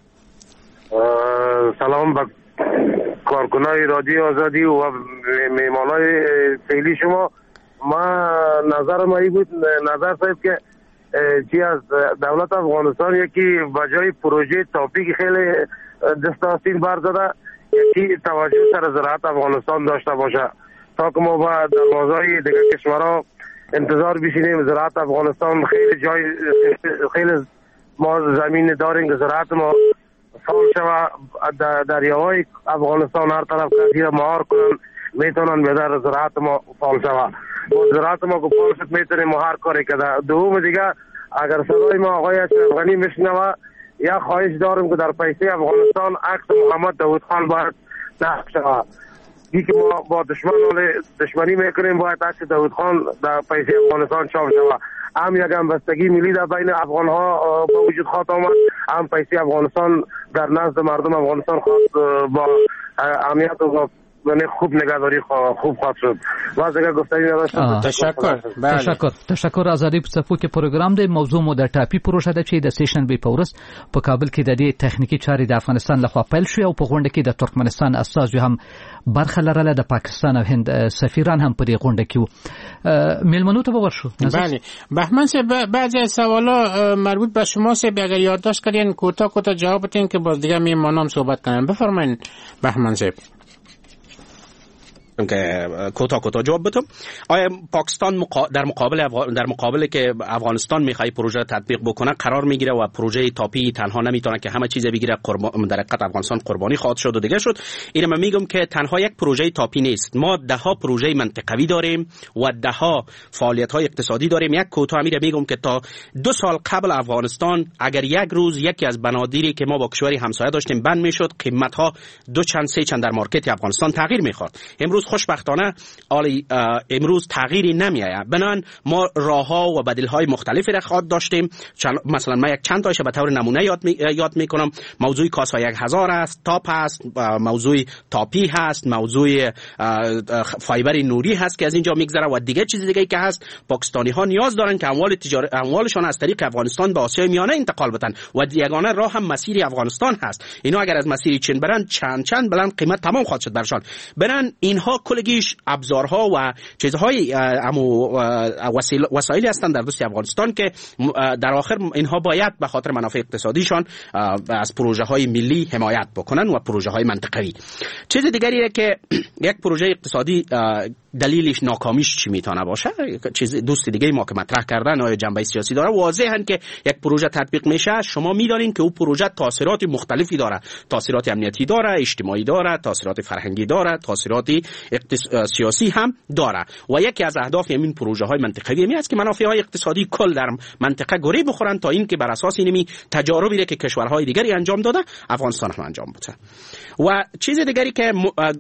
سلام به کارکنای رادیو آزادی و میهمانای فعلی شما. ما نظرم این بود، نظر صاحب که چی از دولت افغانستان یکی بجای پروژه تاپی که خیلی دست آستین برزده یکی توجه سر زراعت افغانستان داشته باشه تا که ما با دروازهای دیگر کشورها انتظار بشینیم. زراعت افغانستان خیلی جای خیلی ما زمین داریم که زراعت ما فعال شوه، دریاهای افغانستان هر طرف کثیر مهار کنن میتونن به در زراعت ما فعال شوه. با زراعت ما که فعال شد میتونیم هر کاری کنه. دوم دیگه اگر صدای ما آقای اشرف غنی میشنوه یا خواهش دارم که در پیسه افغانستان عکس محمد داود خان باید نصب شوه. این که ما با دشمن دشمنی میکنیم باید عکس داود خان در پیسه افغانستان چاپ شوه. هم یک همبستگی ملی در بین افغان ها با وجود خواهد آمد، هم پیسه افغانستان در نزد مردم افغانستان خواهد با امنیت و خوب نگهداری خوب خواهد شد. باز اگر گفتنی نداشتم. تشکر. تشکر. تشکر. ازادي په څپو کې پروګرام دی. موضوع مو د ټاپي پروژه ده چې د سې شنبې په ورځ په کابل کې د دې تخنیکی چارې د افغانستان لخوا پیل شوې او په غونډه کې د ترکمنستان استازو هم برخه لرله. د پاکستان او هند سفیران هم په دې غونډه کې وو. میلمنو ته به ورشو. بله بهمن صاحب، بعضی از سوالا مربوط به شما صاحب اگر یادداشت کردین کوتاه کوتاه جواب بدین که باز دیگه میهمانان صحبت کنن. بفرمایید بهمن صاحب. که کوتاه کوتاه جواب بدم. آیا پاکستان مقا... در مقابل افغان... در مقابل که افغانستان میخواد پروژه تطبیق بکنه قرار میگیره و پروژه تاپی تنها نمیتونه که همه چیز بگیره، قربان در حقیقت افغانستان قربانی خواهد شد و دیگه شد. اینو من میگم که تنها یک پروژه تاپی نیست، ما ده ها پروژه منطقوی داریم و ده ها فعالیت های اقتصادی داریم. یک کوتاه میره میگم که تا دو سال قبل افغانستان اگر یک روز یکی از بنادری که ما با کشوری همسایه داشتیم بند میشد، قیمت ها دو چند سه چند در مارکت افغانستان تغییر میخورد. امروز خوشبختانه آلی امروز تغییری نمیآید. بنان ما راهها و بدیل‌های مختلفی را خواهد داشتیم. مثلا من یک چند تایش به طور نمونه یاد می، یاد میکنم. موضوع کاسا یک هزار است، تاپ است، موضوع تاپی هست، موضوع فایبر نوری هست که از اینجا میگذره و دیگه چیز دیگه که هست. پاکستانی ها نیاز دارن که اموال تجاری اموالشان از طریق افغانستان به آسیای میانه انتقال بدن و یگانه راه هم مسیر افغانستان هست. اینا اگر از مسیر چین برن چند چند بلند قیمت تمام خواهد شد برشان. برن اینها کلگیش ابزارها و چیزهای امو وسایلی هستند در دست افغانستان که در آخر اینها باید به خاطر منافع اقتصادیشان از پروژه های ملی حمایت بکنن و پروژه های منطقوی. چیز دیگری که یک پروژه اقتصادی دلیلش ناکامیش چی میتونه باشه. چیز دوست دیگه ما که مطرح کردن آیا جنبه سیاسی داره، واضحه که یک پروژه تطبیق میشه شما میدونین که اون پروژه تاثیرات مختلفی داره، تاثیرات امنیتی داره، اجتماعی داره، تاثیرات فرهنگی داره، تاثیرات سیاسی هم داره و یکی از اهداف این پروژه های منطقه‌ای می است که منافع های اقتصادی کل در منطقه گری بخورن تا اینکه بر اساس اینمی تجاربی که کشورهای دیگری انجام داده افغانستان هم انجام بده. و چیز دیگری که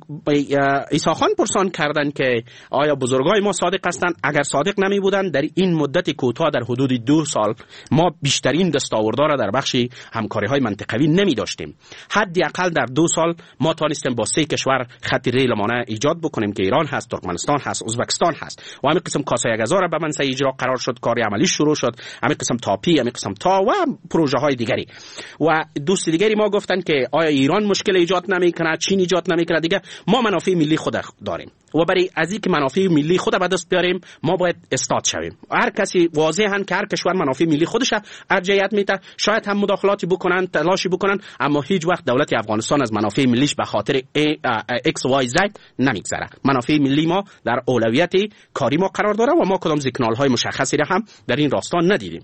عیسی خان پرسان کردن که آیا بزرگای ما صادق هستند؟ اگر صادق نمی بودند در این مدت کوتاه در حدود دو سال ما بیشترین دستاوردها را در بخش همکاری های منطقوی نمی داشتیم. حداقل در دو سال ما توانستیم با سه کشور خط ریل مانع ایجاد بکنیم که ایران هست، ترکمنستان هست، ازبکستان هست و همین قسم کاسه یگزا را به منصه اجرا قرار شد، کار عملی شروع شد، همین قسم تاپی، همین قسم تا و پروژه های دیگری. و دوست دیگری ما گفتن که آیا ایران مشکل ایجاد نمیکنه، چین ایجاد نمیکنه؟ دیگه ما منافع ملی خود داریم و برای از اینکه منافع ملی خود به دست بیاریم ما باید استاد شویم. هر کسی واضحاً که هر کشور منافع ملی خودش ارجحیت میده، شاید هم مداخلاتی بکنن، تلاشی بکنن، اما هیچ وقت دولت افغانستان از منافع ملیش به خاطر ایکس وای زد نمیگذره. منافع ملی ما در اولویت کاری ما قرار داره و ما کدام سیگنال های مشخصی را هم در این راستا ندیدیم.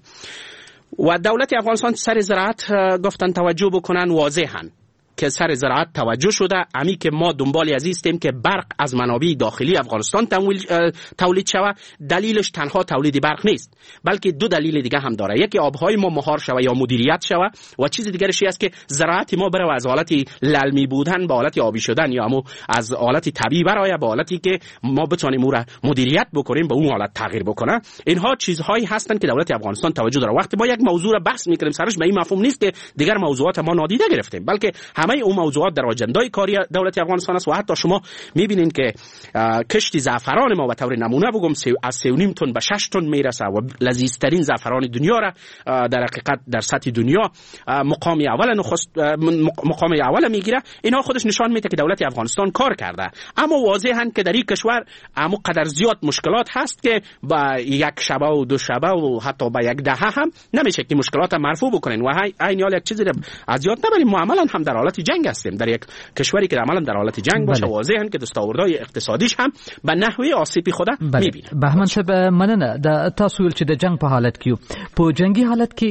و دولت افغانستان سر زراعت گفتن توجه بکنن، واضحاً که سر زراعت توجه شده. امی که ما دنبال از ایستیم که برق از منابع داخلی افغانستان تولید شود. دلیلش تنها تولید برق نیست بلکه دو دلیل دیگه هم داره. یکی آبهای ما مهار شود یا مدیریت شود و چیز دیگرش است که زراعت ما بره از حالت للمی بودن به حالت آبی شدن یا همو از حالت طبیعی برای به حالتی که ما بتونیم اون را مدیریت بکنیم به اون حالت تغییر بکنه. اینها چیزهایی هستند که دولت افغانستان توجه داره. وقتی ما یک موضوع را بحث میکنیم سرش به این مفهوم نیست که دیگر موضوعات ما نادیده گرفتیم، بلکه همه اون موضوعات در اجندای کاری دولت افغانستان است. و حتی شما میبینین که کشت زعفران ما به طور نمونه بگم از سه و نیم تن به شش تن میرسه و لذیذترین زعفران دنیا را در حقیقت در سطح دنیا مقام اول نخست مقام اول میگیره. اینها خودش نشان میده که دولت افغانستان کار کرده. اما واضحاً که در این کشور اما قدر زیاد مشکلات هست که با یک شبه و دو شبه و حتی با یک دهه هم نمیشه که مشکلات مرفوع بکنین. و این حال یک چیزی از یاد نبریم، ما عملاً هم در حالت جنگ هستیم. در یک کشوری که عملاً در حالت جنگ باشه واضحاً که دستاوردهای اقتصادیش هم به نحوی آسیبی خود میبینه. بهمن صاحب مننه. د تاسو چې د جنگ په حالت کې په جنگي حالت کې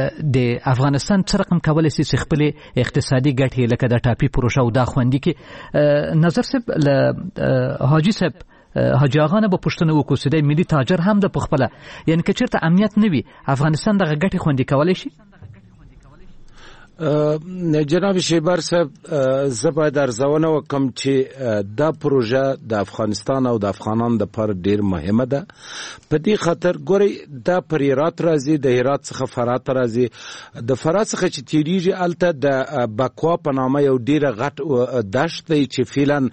د افغانستان څه رقم کولای شي خپل اقتصادي ګټې لکه د ټاپي پروژه او د خوندې کې نظر صاحب ل حاجی صاحب حاجی آغا نه په پښتنه وکوسیدې ملي تاجر هم د پخپله یعنی که چیرته امنیت نه وي افغانستان دغه ګټې خوندې کولای شي. جناب شیبر صاحب زه باید ارزونه وکم چې دا پروژه د افغانستان او د افغانانو لپاره ډیر مهمه ده. په دې خاطر ګورئ دا پر هرات راځي، د هرات څخه فرات راځي، د فرات څخه چې تیریږي هلته د بکوا په نامه یو ډیره غټ دشت دی چې فعلا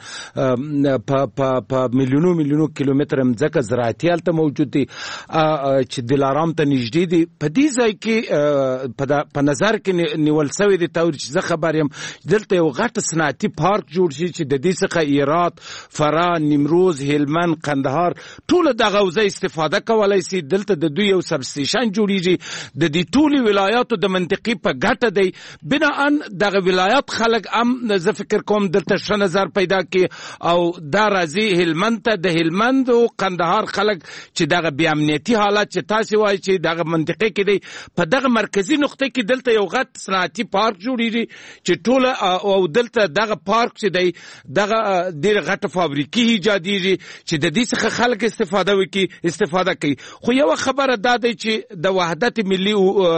په میلیونو میلیونو کیلومتر مځکه زراعتي هلته موجود دی چې دلارام ته نږدې دی. په دې ځای کې په نظر کې نیول سوی دی تور چې زه خبر یم دلته یو غټ صنعتي پارک جوړ شي چې د دې څخه هرات، فراه، نیمروز، هلمند، قندهار ټول دغه وزه استفاده کولای شي. دلته د دوی یو سب سټیشن جوړیږي د دې ټولو ولایاتو د منطقې په ګټه دی. بناءً دغه ولایات خلک هم زه فکر کوم دلته ښه نظر پیدا کړي او دا راځي هلمند ته. د هلمند او قندهار خلک چې دغه بې امنیتي حالت چې تاسې وایي چې دغه منطقې کې دی په دغه مرکزي نقطه کې دلته یو غټ صنعتي پارک جوړیږي چې ټول او دلته دغه پارک چې دی دغه ډېره غټه فابریکې ایجادیږي چې د دې څخه خلک استفاده وکړي استفاده کوي. خو یوه خبره دا دی چې د وحدت ملي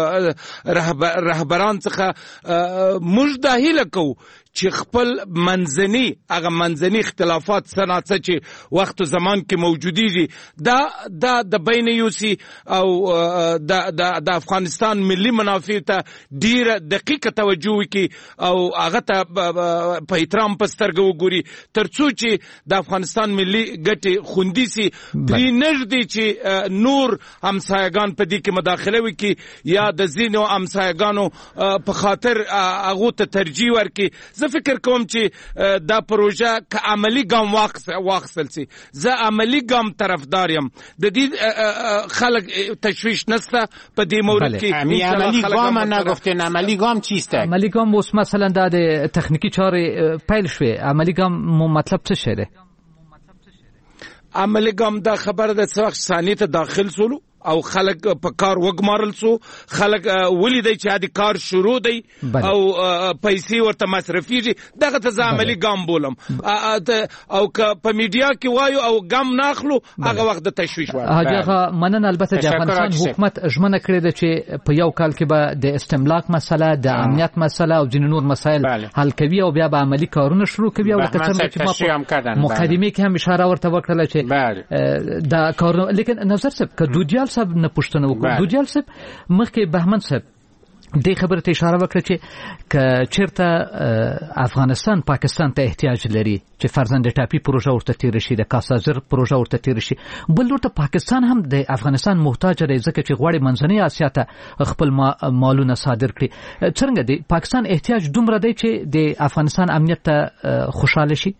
رهبران څخه موږ دا هیله کوو چې خپل منځني هغه منځني اختلافات صنعت چې وخت و زمان کې موجودیږي دا دا د بین یوسي او د د افغانستان ملي منافع ته ډیره دقیقه توجه وکړي او هغه ته په احترام په سترګه وګوري ترڅو چې د افغانستان ملي ګټې خوندي سي. پرې نږدې چې نور همسایگان په دې کې مداخله وکړي یا د ځینو همسایگانو په خاطر هغو ته ترجیح ورکړي. زه فکر کوم چې دا پروژه که عملی ګام واخیستل سي زه عملی ګام طرفدار یم. د دې خلک تشویش نسته په دې مورد کې. عملی ګام نه گفتین، عملی ګام چیست؟ عملی ګام اوس مثلا د تخنیکی چارې پیل شوه، عملی ګام مو مطلب څه شده؟ عملی ګام دا خبره ده څه وخت ثانیې ته داخل سولو او خلک په کار وګمارل سو خلک ولیدي چې د کار شروع دی او پیسې ورته مصرفيږي دغه ته عملی ګام بولم او که په میډیا کې وایو او ګام ناخلو هغه وخت د تشویش وایي. هغه مننه البته د افغانستان حکومت ژمنه کړې ده چې په یو کال کې به د استملاک مسله د امنیت مسله او ځینې نور مسایل حل کوي او بیا به عملی کارونه شروع کوي او لکه څنګه چې ما مقدمه کې هم اشاره ورته وکړه چې دا کارونه لیکن نظر صاحب که دودیال صاحب نه پښتنه وکړو دودیال صاحب مخکې بهمن صاحب دې خبره ته اشاره وکړه چې ک چیرته افغانستان پاکستان ته احتیاج لري چې فرزند ټاپي پروژه ورته تیر شي د کاسازر پروژه ورته تیر شي بل ورته پاکستان هم د افغانستان محتاج دی ځکه چې غواړي منځنۍ اسیا ته خپل مالونه صادر کړي څنګه دی پاکستان احتیاج دومره دی چې د افغانستان امنیت ته خوشاله شي.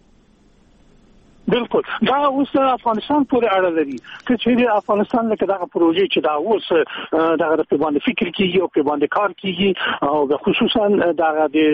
بالکل دا اوس افغانستان پورې اړه لري چې چې افغانستان لکه دا پروژې چې دا اوس دا په باندې فکر کیږي او په باندې کار کیږي او خصوصا دا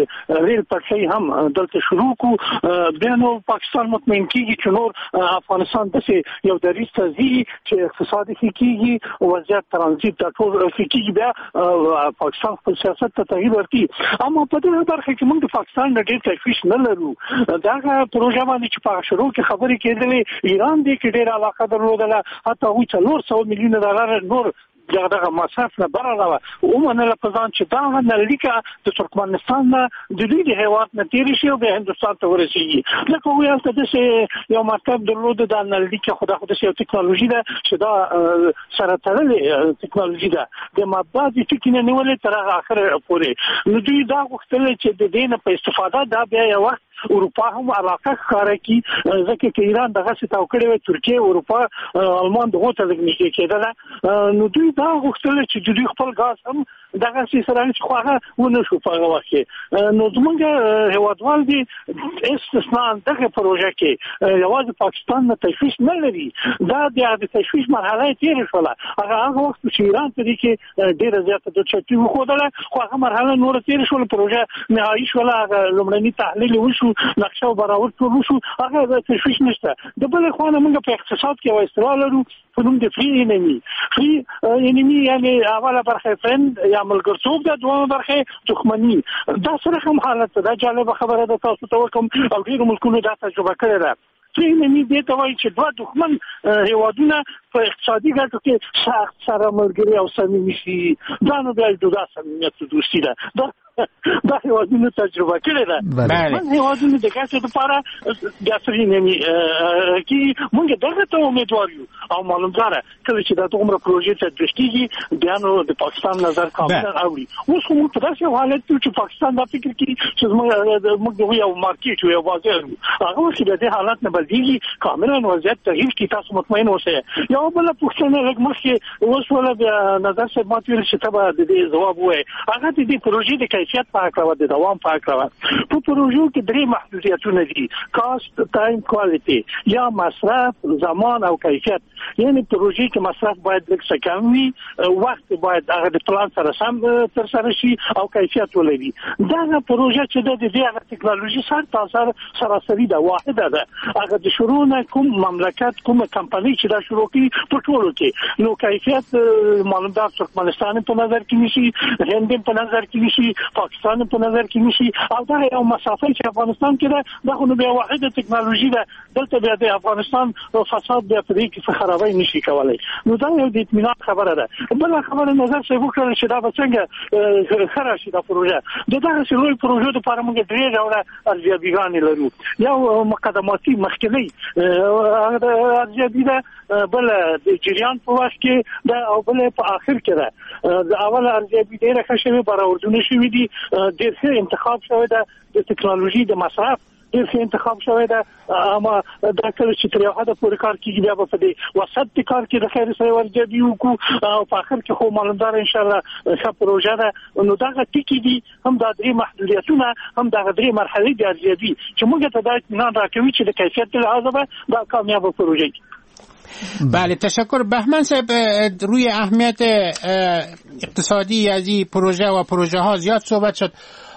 د ریل پټلۍ هم دلته شروع کو بیا نو پاکستان مطمئن کیږي چې نور افغانستان د یو دریس تزي چې اقتصادي کیږي وضعیت ترانزیت د ټول کیږي بیا پاکستان خپل سیاست ته تغییر ورکړي اما په دې برخه کې موږ د پاکستان د ډېر تشویش نه لرو دا پروژه باندې چې په شروع کې خبرې کېدلې ایران دې کې ډېر علاقه درلودله حتی هغوی څلور سوه میلیونه ډالر نور دغه مصرف نه برابره ومنله په ځان چې دا نللیکه د ترکمنستان نه د دوی د هېواد نه تېرې شي او بیا هندوستان ته ورسېږي لکه وویل هلته داسې یو مکتب درلوده دا نللیکه خو دا خو داسې یو ټکنالوژي ده چې دا سره تړلې ټکنالوژي ده د بعضې ټکي نه نیولې تر هغه اخره پورې نو دوی دا غوښتل چې د دې نه په استفاده دا بیا یو وخت اروپا هم علاقه ښکاره کی ځکه چې ایران دغه څه تاو کړی وي ترکیه اروپا المان دغه ته لګنیږي کېدله نو دوی دا غوښتل چې دوی خپل غاز هم دغه څه سره چې خو هغه ونه شو په هغه وخت کې نو زمونږ هیوادوال دي استثناء دغه پروژه کې یوازې پاکستان نه تشویش نه لري دا د تشویش مرحله تیر شوله هغه هغه وخت چې ایران په دې کې ډېر زیات د چټي وخدله خو هغه مرحله نور تیر شول پروژه نهایی شوله هغه لومړني تحلیل وشو نقشه او براور ټول وشو هغه تشویش نشته د بل خوانه موږ په اقتصاد کې او استرال لرو په نوم د فری انمي فری انمي یعنی اوله برخه فرند یا ملګرتوب د دوه برخه دښمنی دا سره هم حالت دا جالب خبره ده تاسو ته وکم او ډیر ملکونو دا تجربه کړې ده فری انمي دې ته وایي چې دوه دښمن هیوادونه په اقتصادي ګټو کې سخت سره ملګري او صمیمي شي دا نو د دوه صمیمیت دوستي ده دا هیوادونو تجربه کړې ده من هیوادونو د ګټو لپاره د فری انمي کې موږ دغه ته امیدوار یو او معلوم ده کله چې دا دومره پروژې تدریس کیږي بیا نو د پاکستان نظر کاملا اوري اوس موږ په داسې حالت کې چې پاکستان دا فکر کوي چې موږ موږ یو مارکیټ یو بازار هغه چې د دې حالت نه بدلیږي کاملا وضعیت تغییر کی تاسو مطمئن اوسئ یو بل پوښتنه لږ اوس ولا د نظر څخه ماتوي چې تبع د دې جواب وای هغه د دې پروژې د کیفیت په اړه د دوام په اړه په پروژو کې درې محدودیتونه دي کاست ټایم کوالټي یا مصرف زمان او کیفیت یعنی پروژې کې مصرف باید لږ څه کم وي وخت باید هغه د پلان سره سم تر سره شي او کیفیت ولري دا پروژه چې د دې هغه ټکنالوژي سره تاسو سراسری دا واحده ده هغه د شروع نه کوم مملکت کوم کمپنی چې دا شروع کړي په ټولو کې نو کیفیت معلوم ده ترکمنستان په نظر کې نشي هند په نظر کې نشي پاکستان په نظر کې نشي او دا یو مسافه چې افغانستان کې ده دا خو نو بیا واحده ټکنالوژي ده دلته بیا د افغانستان فساد بیا په دې کې خرابای نشي کولای نو دا یو د اطمینان خبره ده بل خبره نظر څه وکړل چې دا به څنګه خراشي دا پروژه د دغه سلوي پروژو لپاره موږ درې ډوله ارزیابیګان لرو یو مقدماتي مخکنی ارزیابي ده بل د جریان په وخت کې دا او بل په اخر کې ده د اول ارزیابي ډیره ښه شوی براوردونه شوی دي ډېر ښه انتخاب شوی ده د ټکنالوژي د مصرف ډېر ښه انتخاب شوی ده اما دا کله چې تر یو حده پورې کار کېږي بیا به په دې وسط کار کې د خیر سره ورجبي وکړو او په اخر کې خو معلومدار انشاءالله ښه پروژه ده نو دغه ټکي دي هم دا درې محدودیتونه هم دغه درې مرحلې د ارزیابي چې موږ ته دا اطمینان راکوي چې د کیفیت له لحاظه به دا کامیابه پروژه بله تشکر بهمن صاحب روی اهمیت اقتصادی از این پروژه و پروژه ها زیاد صحبت شد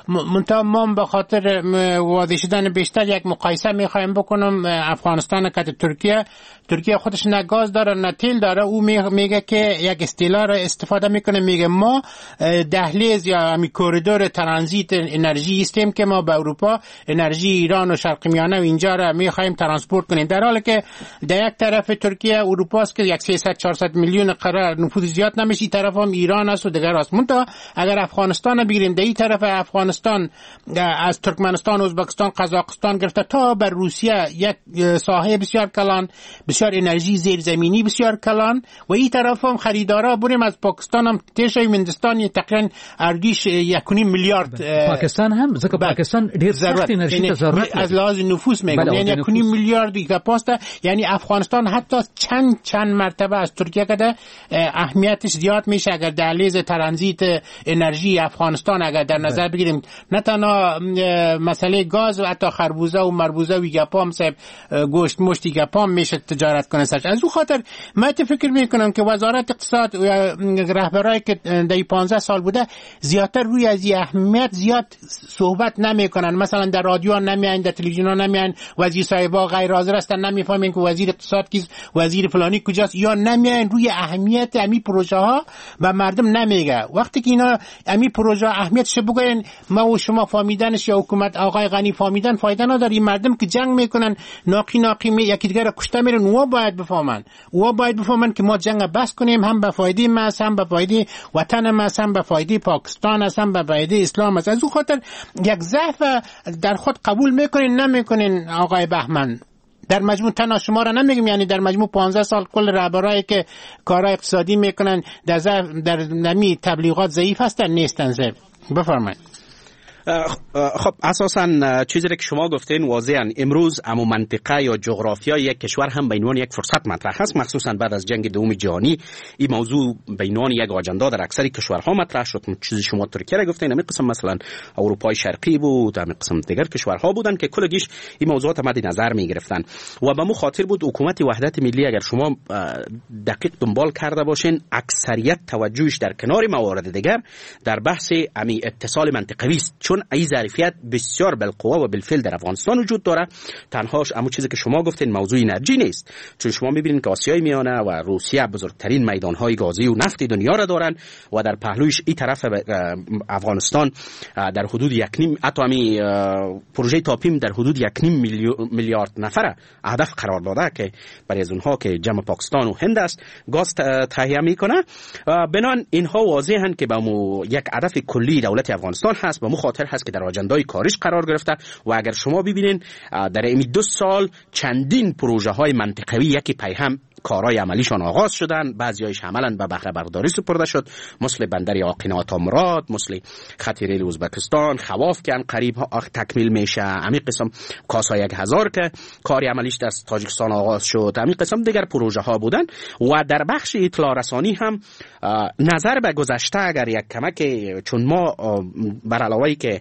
منتها ما به خاطر واضح شدن بیشتر یک مقایسه میخوایم بکنم افغانستان که ترکیه ترکیه خودش نه گاز داره نه تیل داره. او میگه که یک اصطلاح را استفاده میکنه، میگه ما دهلیز یا همی کوریدور ترانزیت انرژی هستیم که ما به اروپا انرژی ایران و شرق میانه و اینجا را میخوایم ترانسپورت کنیم، در حالی که در یک طرف ترکیه اروپا است که یک سیصد چهارصد میلیون قرار نفوذ زیاد نمیشه، طرف هم ایران است و دیگر است. منتها اگر افغانستان بگیریم، در این طرف افغانستان از ترکمنستان، ازبکستان، قزاقستان گرفته تا بر روسیه یک ساحه بسیار کلان، بسیار انرژی زیرزمینی بسیار کلان، و این طرف هم خریدارا بریم از پاکستان هم تیشای هندوستان تقریبا ارگیش یک و نیم میلیارد پاکستان هم ځکه پاکستان ډیر سخت انرژی ته ضرورت از لحاظ نفوس میگم، یعنی یک و نیم میلیارد کپاسته. یعنی افغانستان حتی چند چند مرتبه از ترکیه که اهمیتش زیاد میشه اگر دهلیز ترانزیت انرژی افغانستان اگر در نظر بگیریم، نه تنها مسئله گاز و حتی خربوزه و مربوزه و گپام صاحب گوشت مشتی گپام میشه تجارت کنه سرش. از اون خاطر من فکر میکنم که وزارت اقتصاد و رهبرایی که در پانزده سال بوده زیادتر روی از این اهمیت زیاد صحبت نمیکنن. مثلا در رادیو نمیان، در تلویزیون نمیان، وزیر صاحبا غیر حاضر هستن، نمیفهمن که وزیر اقتصاد کیست، وزیر فلانی کجاست، یا نمیان روی اهمیت امی پروژه ها و مردم نمیگه. وقتی که اینا امی پروژه اهمیتش بگن ما و شما فهمیدنش یا حکومت آقای غنی فهمیدن فایده نداره. مردم که جنگ میکنن ناقی ناقی می یکی دیگر کشته میرن، و باید بفهمن و باید بفهمن که ما جنگ بس کنیم، هم به فایده ما است، هم به فایده وطن ما است، هم به فایده پاکستان است، هم به فایده اسلام است. از اون خاطر یک ضعف در خود قبول میکنین نمیکنین آقای بهمن؟ در مجموع تنها شما را نمیگم، یعنی در مجموع پانزده سال کل رهبرایی که کارهای اقتصادی میکنن در در نمی تبلیغات ضعیف هستن نیستن. ضعیف بفرمایید. خب اساسا چیزی که شما گفتین واضحا امروز امو منطقه یا جغرافیا یک کشور هم به عنوان یک فرصت مطرح است، مخصوصا بعد از جنگ دوم جهانی این موضوع به عنوان یک آجندا در اکثر کشورها مطرح شد. چیزی شما ترکیه را گفتین، همین قسم مثلا اروپای شرقی بود، همین قسم دیگر کشورها بودن که کلگیش این موضوعات مد نظر می گرفتن و به مو خاطر بود حکومت وحدت ملی اگر شما دقیق دنبال کرده باشین اکثریت توجهش در کنار موارد دیگر در بحث امی اتصال منطقوی است، چون این ظرفیت بسیار بالقوه و بالفعل در افغانستان وجود داره. تنهاش اما چیزی که شما گفتین موضوع انرژی نیست، چون شما میبینید که آسیای میانه و روسیه بزرگترین میدانهای گازی و نفت دنیا را دارن و در پهلویش این طرف افغانستان در حدود یک نیم اتمی پروژه تاپیم در حدود یک نیم میلیارد نفر هدف قرار داده که برای از اونها که جمع پاکستان و هند است گاز تهیه میکنه. بنان اینها واضحن که به یک هدف کلی دولت افغانستان هست، به مخاطر هست که در آجندای کاریش قرار گرفته. و اگر شما ببینین در این دو سال چندین پروژه های منطقوی یکی پی هم کارهای عملیشان آغاز شدن، بعضیایش عملاً به بهره برداری سپرده شد، مثل بندر آقینات مراد، مثل خط ریل ازبکستان، خواف که قریب تکمیل میشه، همین قسم کاسا یک هزار که کاری عملیش در تاجیکستان آغاز شد، همین قسم دیگر پروژه ها بودن. و در بخش اطلاع رسانی هم نظر به گذشته اگر یک کمک، چون ما بر علاوه که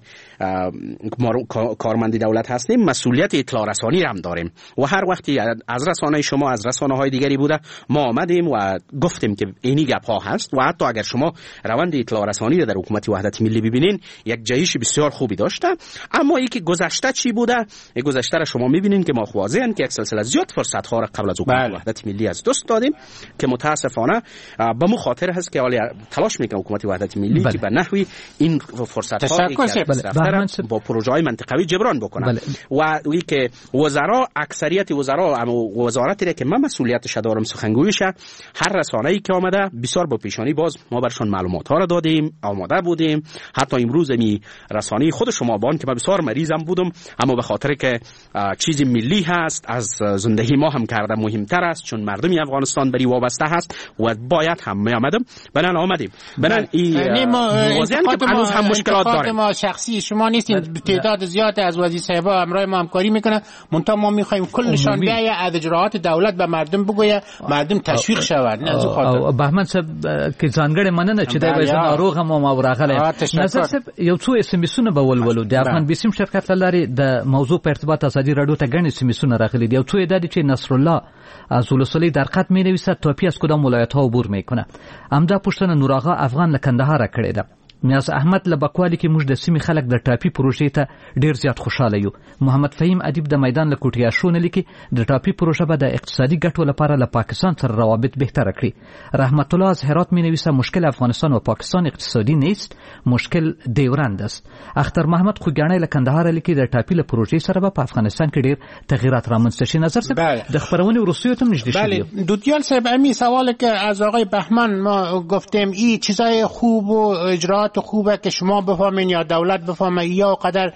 کارمند دولت هستیم مسئولیت اطلاع رسانی هم داریم و هر وقتی از رسانه شما از رسانه های دیگری بوده ما آمدیم و گفتیم که اینی گپ ها هست. و حتی اگر شما روند اطلاع رسانی را در حکومت وحدت ملی ببینین یک جایش بسیار خوبی داشته. اما یکی گذشته چی بوده؟ گذشته را شما میبینین که ما واضحاً که یک سلسله زیاد فرصت ها را قبل از حکومت بله. وحدت ملی از دست دادیم که متاسفانه به مو خاطر هست که حالا تلاش میکنه حکومت وحدت ملی بله. که به نحوی این فرصت ها بله. با پروژه های منطقوی جبران بکنه بله. و وی که وزرا اکثریت وزرا اما وزارتی را که من مسئولیتش دارم سخنگویش، هر رسانه‌ای که آمده بسیار با پیشانی باز ما برشان معلومات ها را دادیم، آماده بودیم. حتی امروز می رسانه خود شما بان که من بسیار مریضم بودم اما به خاطر که چیز ملی هست از زندگی ما هم کرده مهمتر است، چون مردم افغانستان بری وابسته هست و باید هم می آمدم بنان آمدیم. بنان این موضوعی که هنوز هم مشکلات داره. ما شخصی شما نیستین، تعداد زیاد از وزیر صاحبا همراه ما همکاری میکنه، منتها ما میخوایم کلشان بیاید از اجراءات دولت به مردم بگوید، مردم تشویق شود. نه از او بهمن صاحب که ځانګړې مننه چې دا وایي ناروغ هم ما وراغله. نظر صاحب یو څو اس ام اسونه به ولولو د افغان بیسیم شرکت لري د موضوع په ارتباط ازادي رادیو ته ګڼ اس ام اسونه راغلي دي. یو څو د چې نصر الله از ولسوالی در خط می‌نویسد تاپی از کدام ولایت‌ها عبور میکنه. همدا پشتن نوراغا افغان له کندهار کړی ده. میاز احمد له بکوالي کې موږ د سیمې خلک د ټاپي پروژې ته ډیر زیات خوشاله یو. محمد فهیم ادیب د میدان له کوټیا شونه لیکي د ټاپي پروژه به د اقتصادي ګټو لپاره له پاکستان سره روابط بهتر کړي. رحمت الله از هرات مینویسه مشکل افغانستان و پاکستان اقتصادی نیست، مشکل دیورند است. اختر محمد خوګیاڼی له کندهار لیکي د ټاپي له پروژې سره به په افغانستان کې ډیر تغییرات رامنځته شي. نظر صاحب د خبرونې وروستیو ته نږدې شوی. بله دوتیال صاحب امی سوالی که از آقای بهمن ما گفتیم این چیزای خوب و اجراعات خوبه که شما بفهمین یا دولت بفهمه یا قدر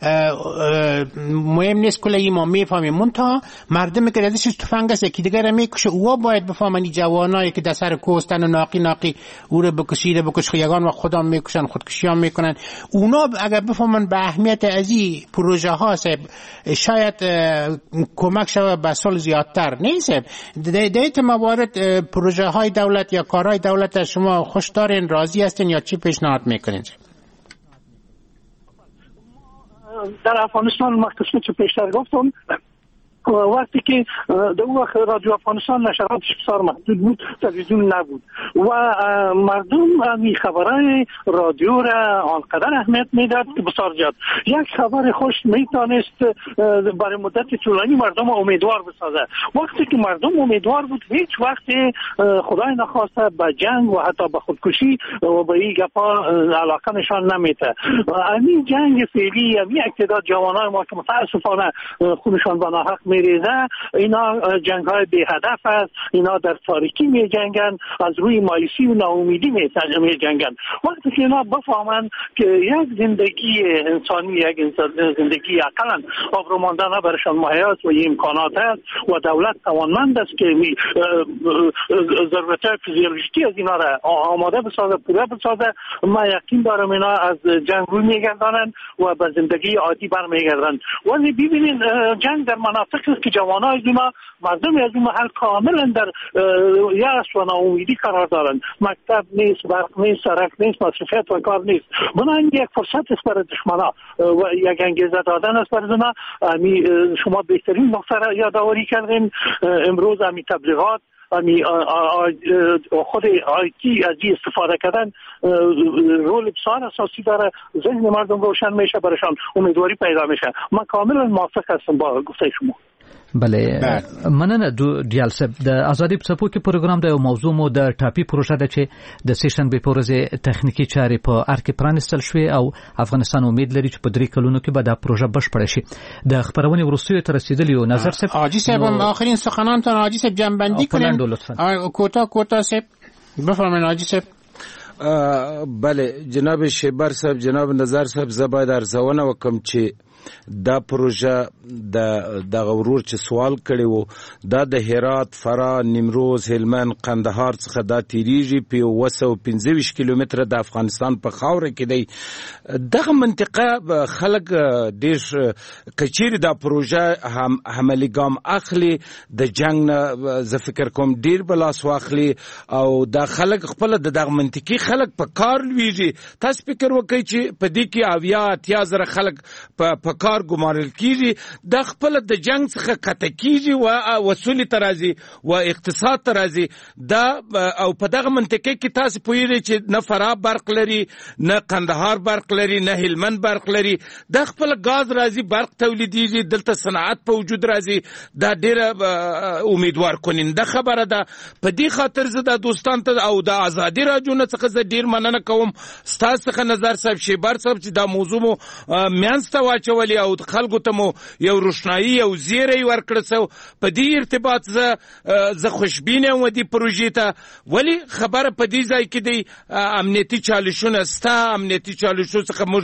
مهم نیست، کلی ما میفهمیم، منتها مردمی که ازش تفنگ است یکی دیگر میکشه، اوها باید بفهمن این جوانایی که در سر کوستن و ناقی ناقی او رو بکشیده بکش خیگان و خودم میکشن خودکشی هم میکنن، اونا اگر بفهمن به اهمیت از این پروژه ها صاحب شاید کمک شود به سال زیادتر. نیست دیت موارد پروژه های دولت یا کارهای دولت شما خوش دارین، راضی هستین یا چی پیشنهاد میکنین؟ در افغانستان مخصوصا چه پیشتر گفتم وقتی که در اون وقت رادیو افغانستان نشراتش بسیار محدود بود، تلویزیون نبود و مردم این خبرهای رادیو را آنقدر اهمیت میداد که بسیار زیاد یک خبر خوش میتونست برای مدت طولانی مردم امیدوار بسازه. وقتی که مردم امیدوار بود هیچ وقت خدای نخواسته به جنگ و حتی به خودکشی و به این گپا علاقه نشان نمیده. این جنگ فعلی، این اقتدار جوانای ما که متاسفانه خونشان به ناحق میریزه، اینا جنگ های بی هدف است، اینا در تاریکی می جنگن، از روی مایوسی و ناامیدی می جنگن. وقتی که اینا بفهمن که یک زندگی انسانی، یک زندگی اقلا آبروماندن برشان مهیا است و امکانات است و دولت توانمند است که ضرورت فیزیولوژیکی از اینا را آماده بسازه، پوره بسازه، ما یقین دارم اینا از جنگ روی میگردانند و به زندگی عادی برمیگردند. ولی ببینید جنگ در مناطق که جوانای از اینا، مردم از این محل کاملا در یأس و ناامیدی قرار دارند. مکتب نیست، برق نیست، سرک نیست، مصرفیت و کار نیست. بنابراین یک فرصت است برای دشمنا و یک انگیزه دادن است برای اونا. شما بهترین نقطه را یادآوری کردین. امروز امی تبلیغات، امی خود آیتی از این استفاده کردن رول بسیار اساسی داره. ذهن مردم روشن میشه، برایشان امیدواری پیدا میشه. من کاملا موافق هستم با گفته شما. بله مننه دو دیال صاحب. د ازادي په څپو کې پروګرام د یو موضوع مو د ټاپي پروژه ده چې د سیشن به پروژه تخنیکی چارې په ارکه پرانستل شوې او افغانستان امید لري چې په درې کلونو کې به دا پروژه بشپړه شي. د خبرونې وروستیو ته رسیدلی یو. نظر صاحب حاجی صاحب آخرین سخنانتان حاجی صاحب جنبندی کنین کوتا کوتا صاحب بفرمایید. حاجی صاحب بله جناب شیبر صاحب، جناب نظر صاحب، زه باید ارزونه وکم چې دا پروژه د دغه ورور چې سوال کړی وو دا د هرات، فراه، نیمروز، هلمند، قندهار څخه دا تیریږي په اوه سوه پنځه ویشت کیلومتره د افغانستان په خاوره کې دی. دغه منطقه خلک ډېر کچېرې دا پروژه هم عملي ګام اخلي د جنګ نه زه فکر کوم ډېر به لاس واخلي او دا خلک خپله د دغه منطقې خلک په کار لویږي. تاسو فکر وکړئ چې په دې کې اویا اتیا زره خلک په کار ګمارل کیږي، د خپل د جنگ څخه قطع کیږي او وسولې ترازی او اقتصاد ترازی دا او په دغه منطقه کې تاسو پوهیږئ چې نه فراه برق لري، نه قندهار برق لري، نه هلمند برق لري. د خپل غاز راځي، برق تولیدېږي، دلته صنعت په وجود راځي. دا ډیره امیدوار کننده خبره ده. په دې خاطر زه د دوستان ته او د ازادي راډیو نه څخه زه ډیر مننه کوم ستاسو څخه نظر صاحب شیبر صاحب چې دا موضوع مو میانسته واچولې او خلکو ته مو یو روشنايي او زیری ورکړ. سو په دې ارتباط زه زه خوشبینه یم دې پروژې ته. ولی خبره په دې ځای کې دی امنیتي چالشونه ستا، امنیتي چالشونه څخه موږ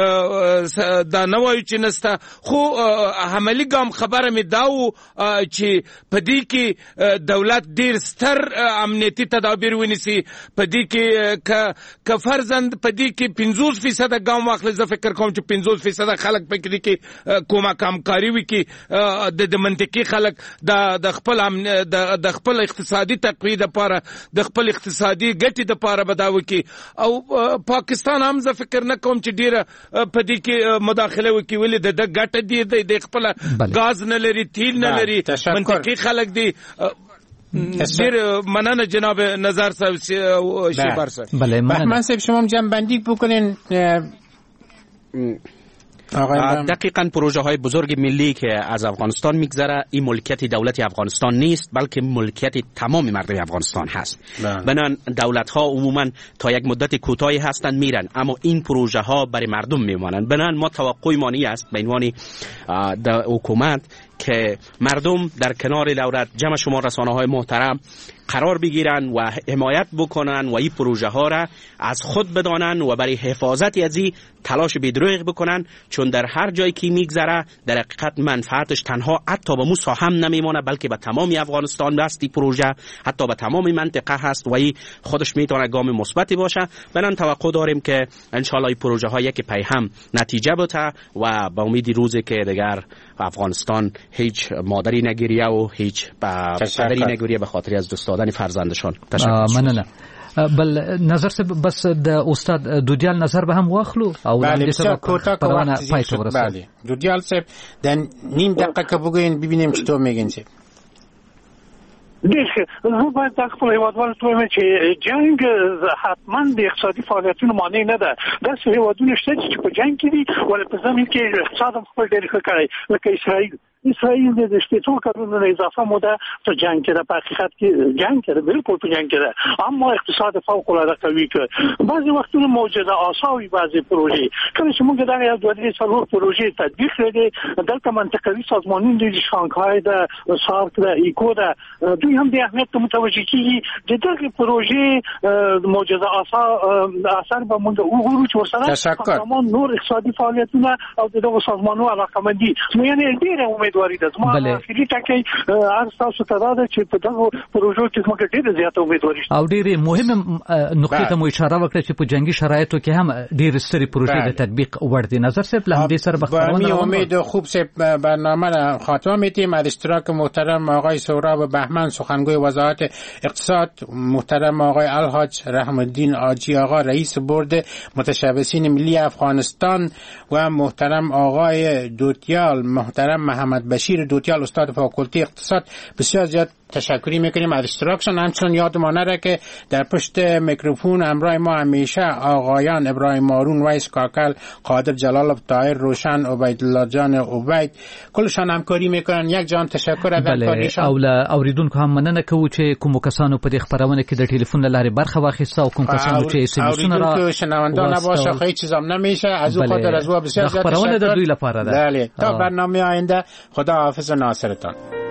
دا نه وایو چې نسته، خو عملي ګام خبره مې دا و چې په دې کې دولت ډیر ستر امنیتي تدابیر ونیسي. په دې کې که فرضاً په دې کې پنځوس فیصده ګام واخلي، زه فکر کوم چې پنځوس فیصده خلک په کې کې کومه کامکاري وکړي د منطقي خلک د خپل د خپل اقتصادي تقویې لپاره، د خپل اقتصادي ګټې لپاره به دا وکړي. او پاکستان هم زه فکر نه کوم چې ډیره په دې کې مداخله وکړي، ولې د ګټه دی د خپل غاز نه لري، تیل نه لري، منطقي خلک دی. ډیر مننه جناب نظر صاحب شیبر صاحب. بله بهمن صاحب شما جمع بندی بکنین. دقیقاً پروژه های بزرگ ملی که از افغانستان میگذره این ملکیت دولت افغانستان نیست بلکه ملکیت تمام مردم افغانستان هست. بنان دولت ها عموما تا یک مدت کوتاهی هستند میرن اما این پروژه ها برای مردم میمانند. بنان ما توقع مانی است به عنوان حکومت که مردم در کنار دولت جمع شما رسانه های محترم قرار بگیرن و حمایت بکنن و این پروژه ها را از خود بدانن و برای حفاظت از این تلاش بی‌دریغ بکنن، چون در هر جایی که میگذره در حقیقت منفعتش تنها حتی به موسی هم نمیمونه بلکه به تمام افغانستان هست. این پروژه حتی به تمام منطقه هست و این خودش میتونه گام مثبتی باشه. بنان توقع داریم که ان شاء الله این پروژه ها یک پیهم نتیجه بده و با امید روزی که دیگر افغانستان هیچ مادری نگیریه و هیچ پدری نگیریه به خاطر از دست دادن فرزندشان. تشکر. مننه. بل نظر سه بس د استاد دودیال نظر به هم واخلو او بله بسیار کوتاه که وقت شد. بله دودیال صاحب در نیم دقیقه که بگوین ببینیم چطور میگین صاحب. دیگه زه باید د خپل هیوادوالو ته وایم چې جنگ حتما د اقتصادي فعالیتونو مانع نه ده. داسې هیوادونه شته چې په جنگ کې دي ولې په زمین کې اقتصاد هم خپل ډېر ښه کړی لکه اسرائیل. اسرائیل د شپږو کلونو نه اضافه موده په جنگ کې ده، په حقیقت کې جنگ کې ده، بالکل په جنگ کې ده، اما اقتصاد فوق العاده قوي کړ. بعضې وختونه معجزه آساوي بعضې پروژې کله چې موږ دغه یو دوه درې څلور پروژې تطبیق کړې دلته منطقوي سازمانونه دي شانګهای ده، سارک ده، ایکو ده، دوی هم د اهمیت ته متوجه کیږي. د دغه پروژې معجزه آسا اثر به موږ وګورو چې ورسره تمام نور اقتصادي فعالیتونه او دغه سازمانونو علاقمندي مو یعنی ډېر امیدواري ده. زما اخري ټکی هر تاسو ته دا ده چې په دغه پروژو کې موږ ډېر زیات امیدواري او ډېر مهمه نقطه ته مو اشاره وکړه چې په جنگي شرایطو کې هم ډېر ستري پروژې د تطبیق وړ دي. نظر صاحب له دې سره بخبرونه امید خوب صاحب برنامه را خاتمه میتیم. از اشتراک محترم آقای سهراب بهمن سخنگوی وزارت اقتصاد، محترم آقای الحاج رحم الدین آجی آقا رئیس بورد متشبثین ملی افغانستان و محترم آقای دوتیال محترم محمد بشیر دوتیال استاد فاکولته اقتصاد بسیار زیاد تشکری میکنیم از اشتراکشان. همچنان یادمان نره که در پشت میکروفون همراه ما همیشه آقایان ابراهیم مارون، ویس کاکل، قادر جلال، طاهر روشن، عبیدالله جان عبید کلشان همکاری میکنن. یک جان تشکر از همکاریشان. او اوریدونکو هم مننه کوو چې کوم کسانو په دې خبرونه کې د ټلیفون لارې برخه واخیسته او کوم کسانو چې سیمسونه را اوریدونکو شنونده نباشه خیلی چیزام نمیشه از او خاطر از او بسیار زیاد خبرونه د دوی لپاره ده. بله تا برنامه آینده خدا حافظ و ناصرتان.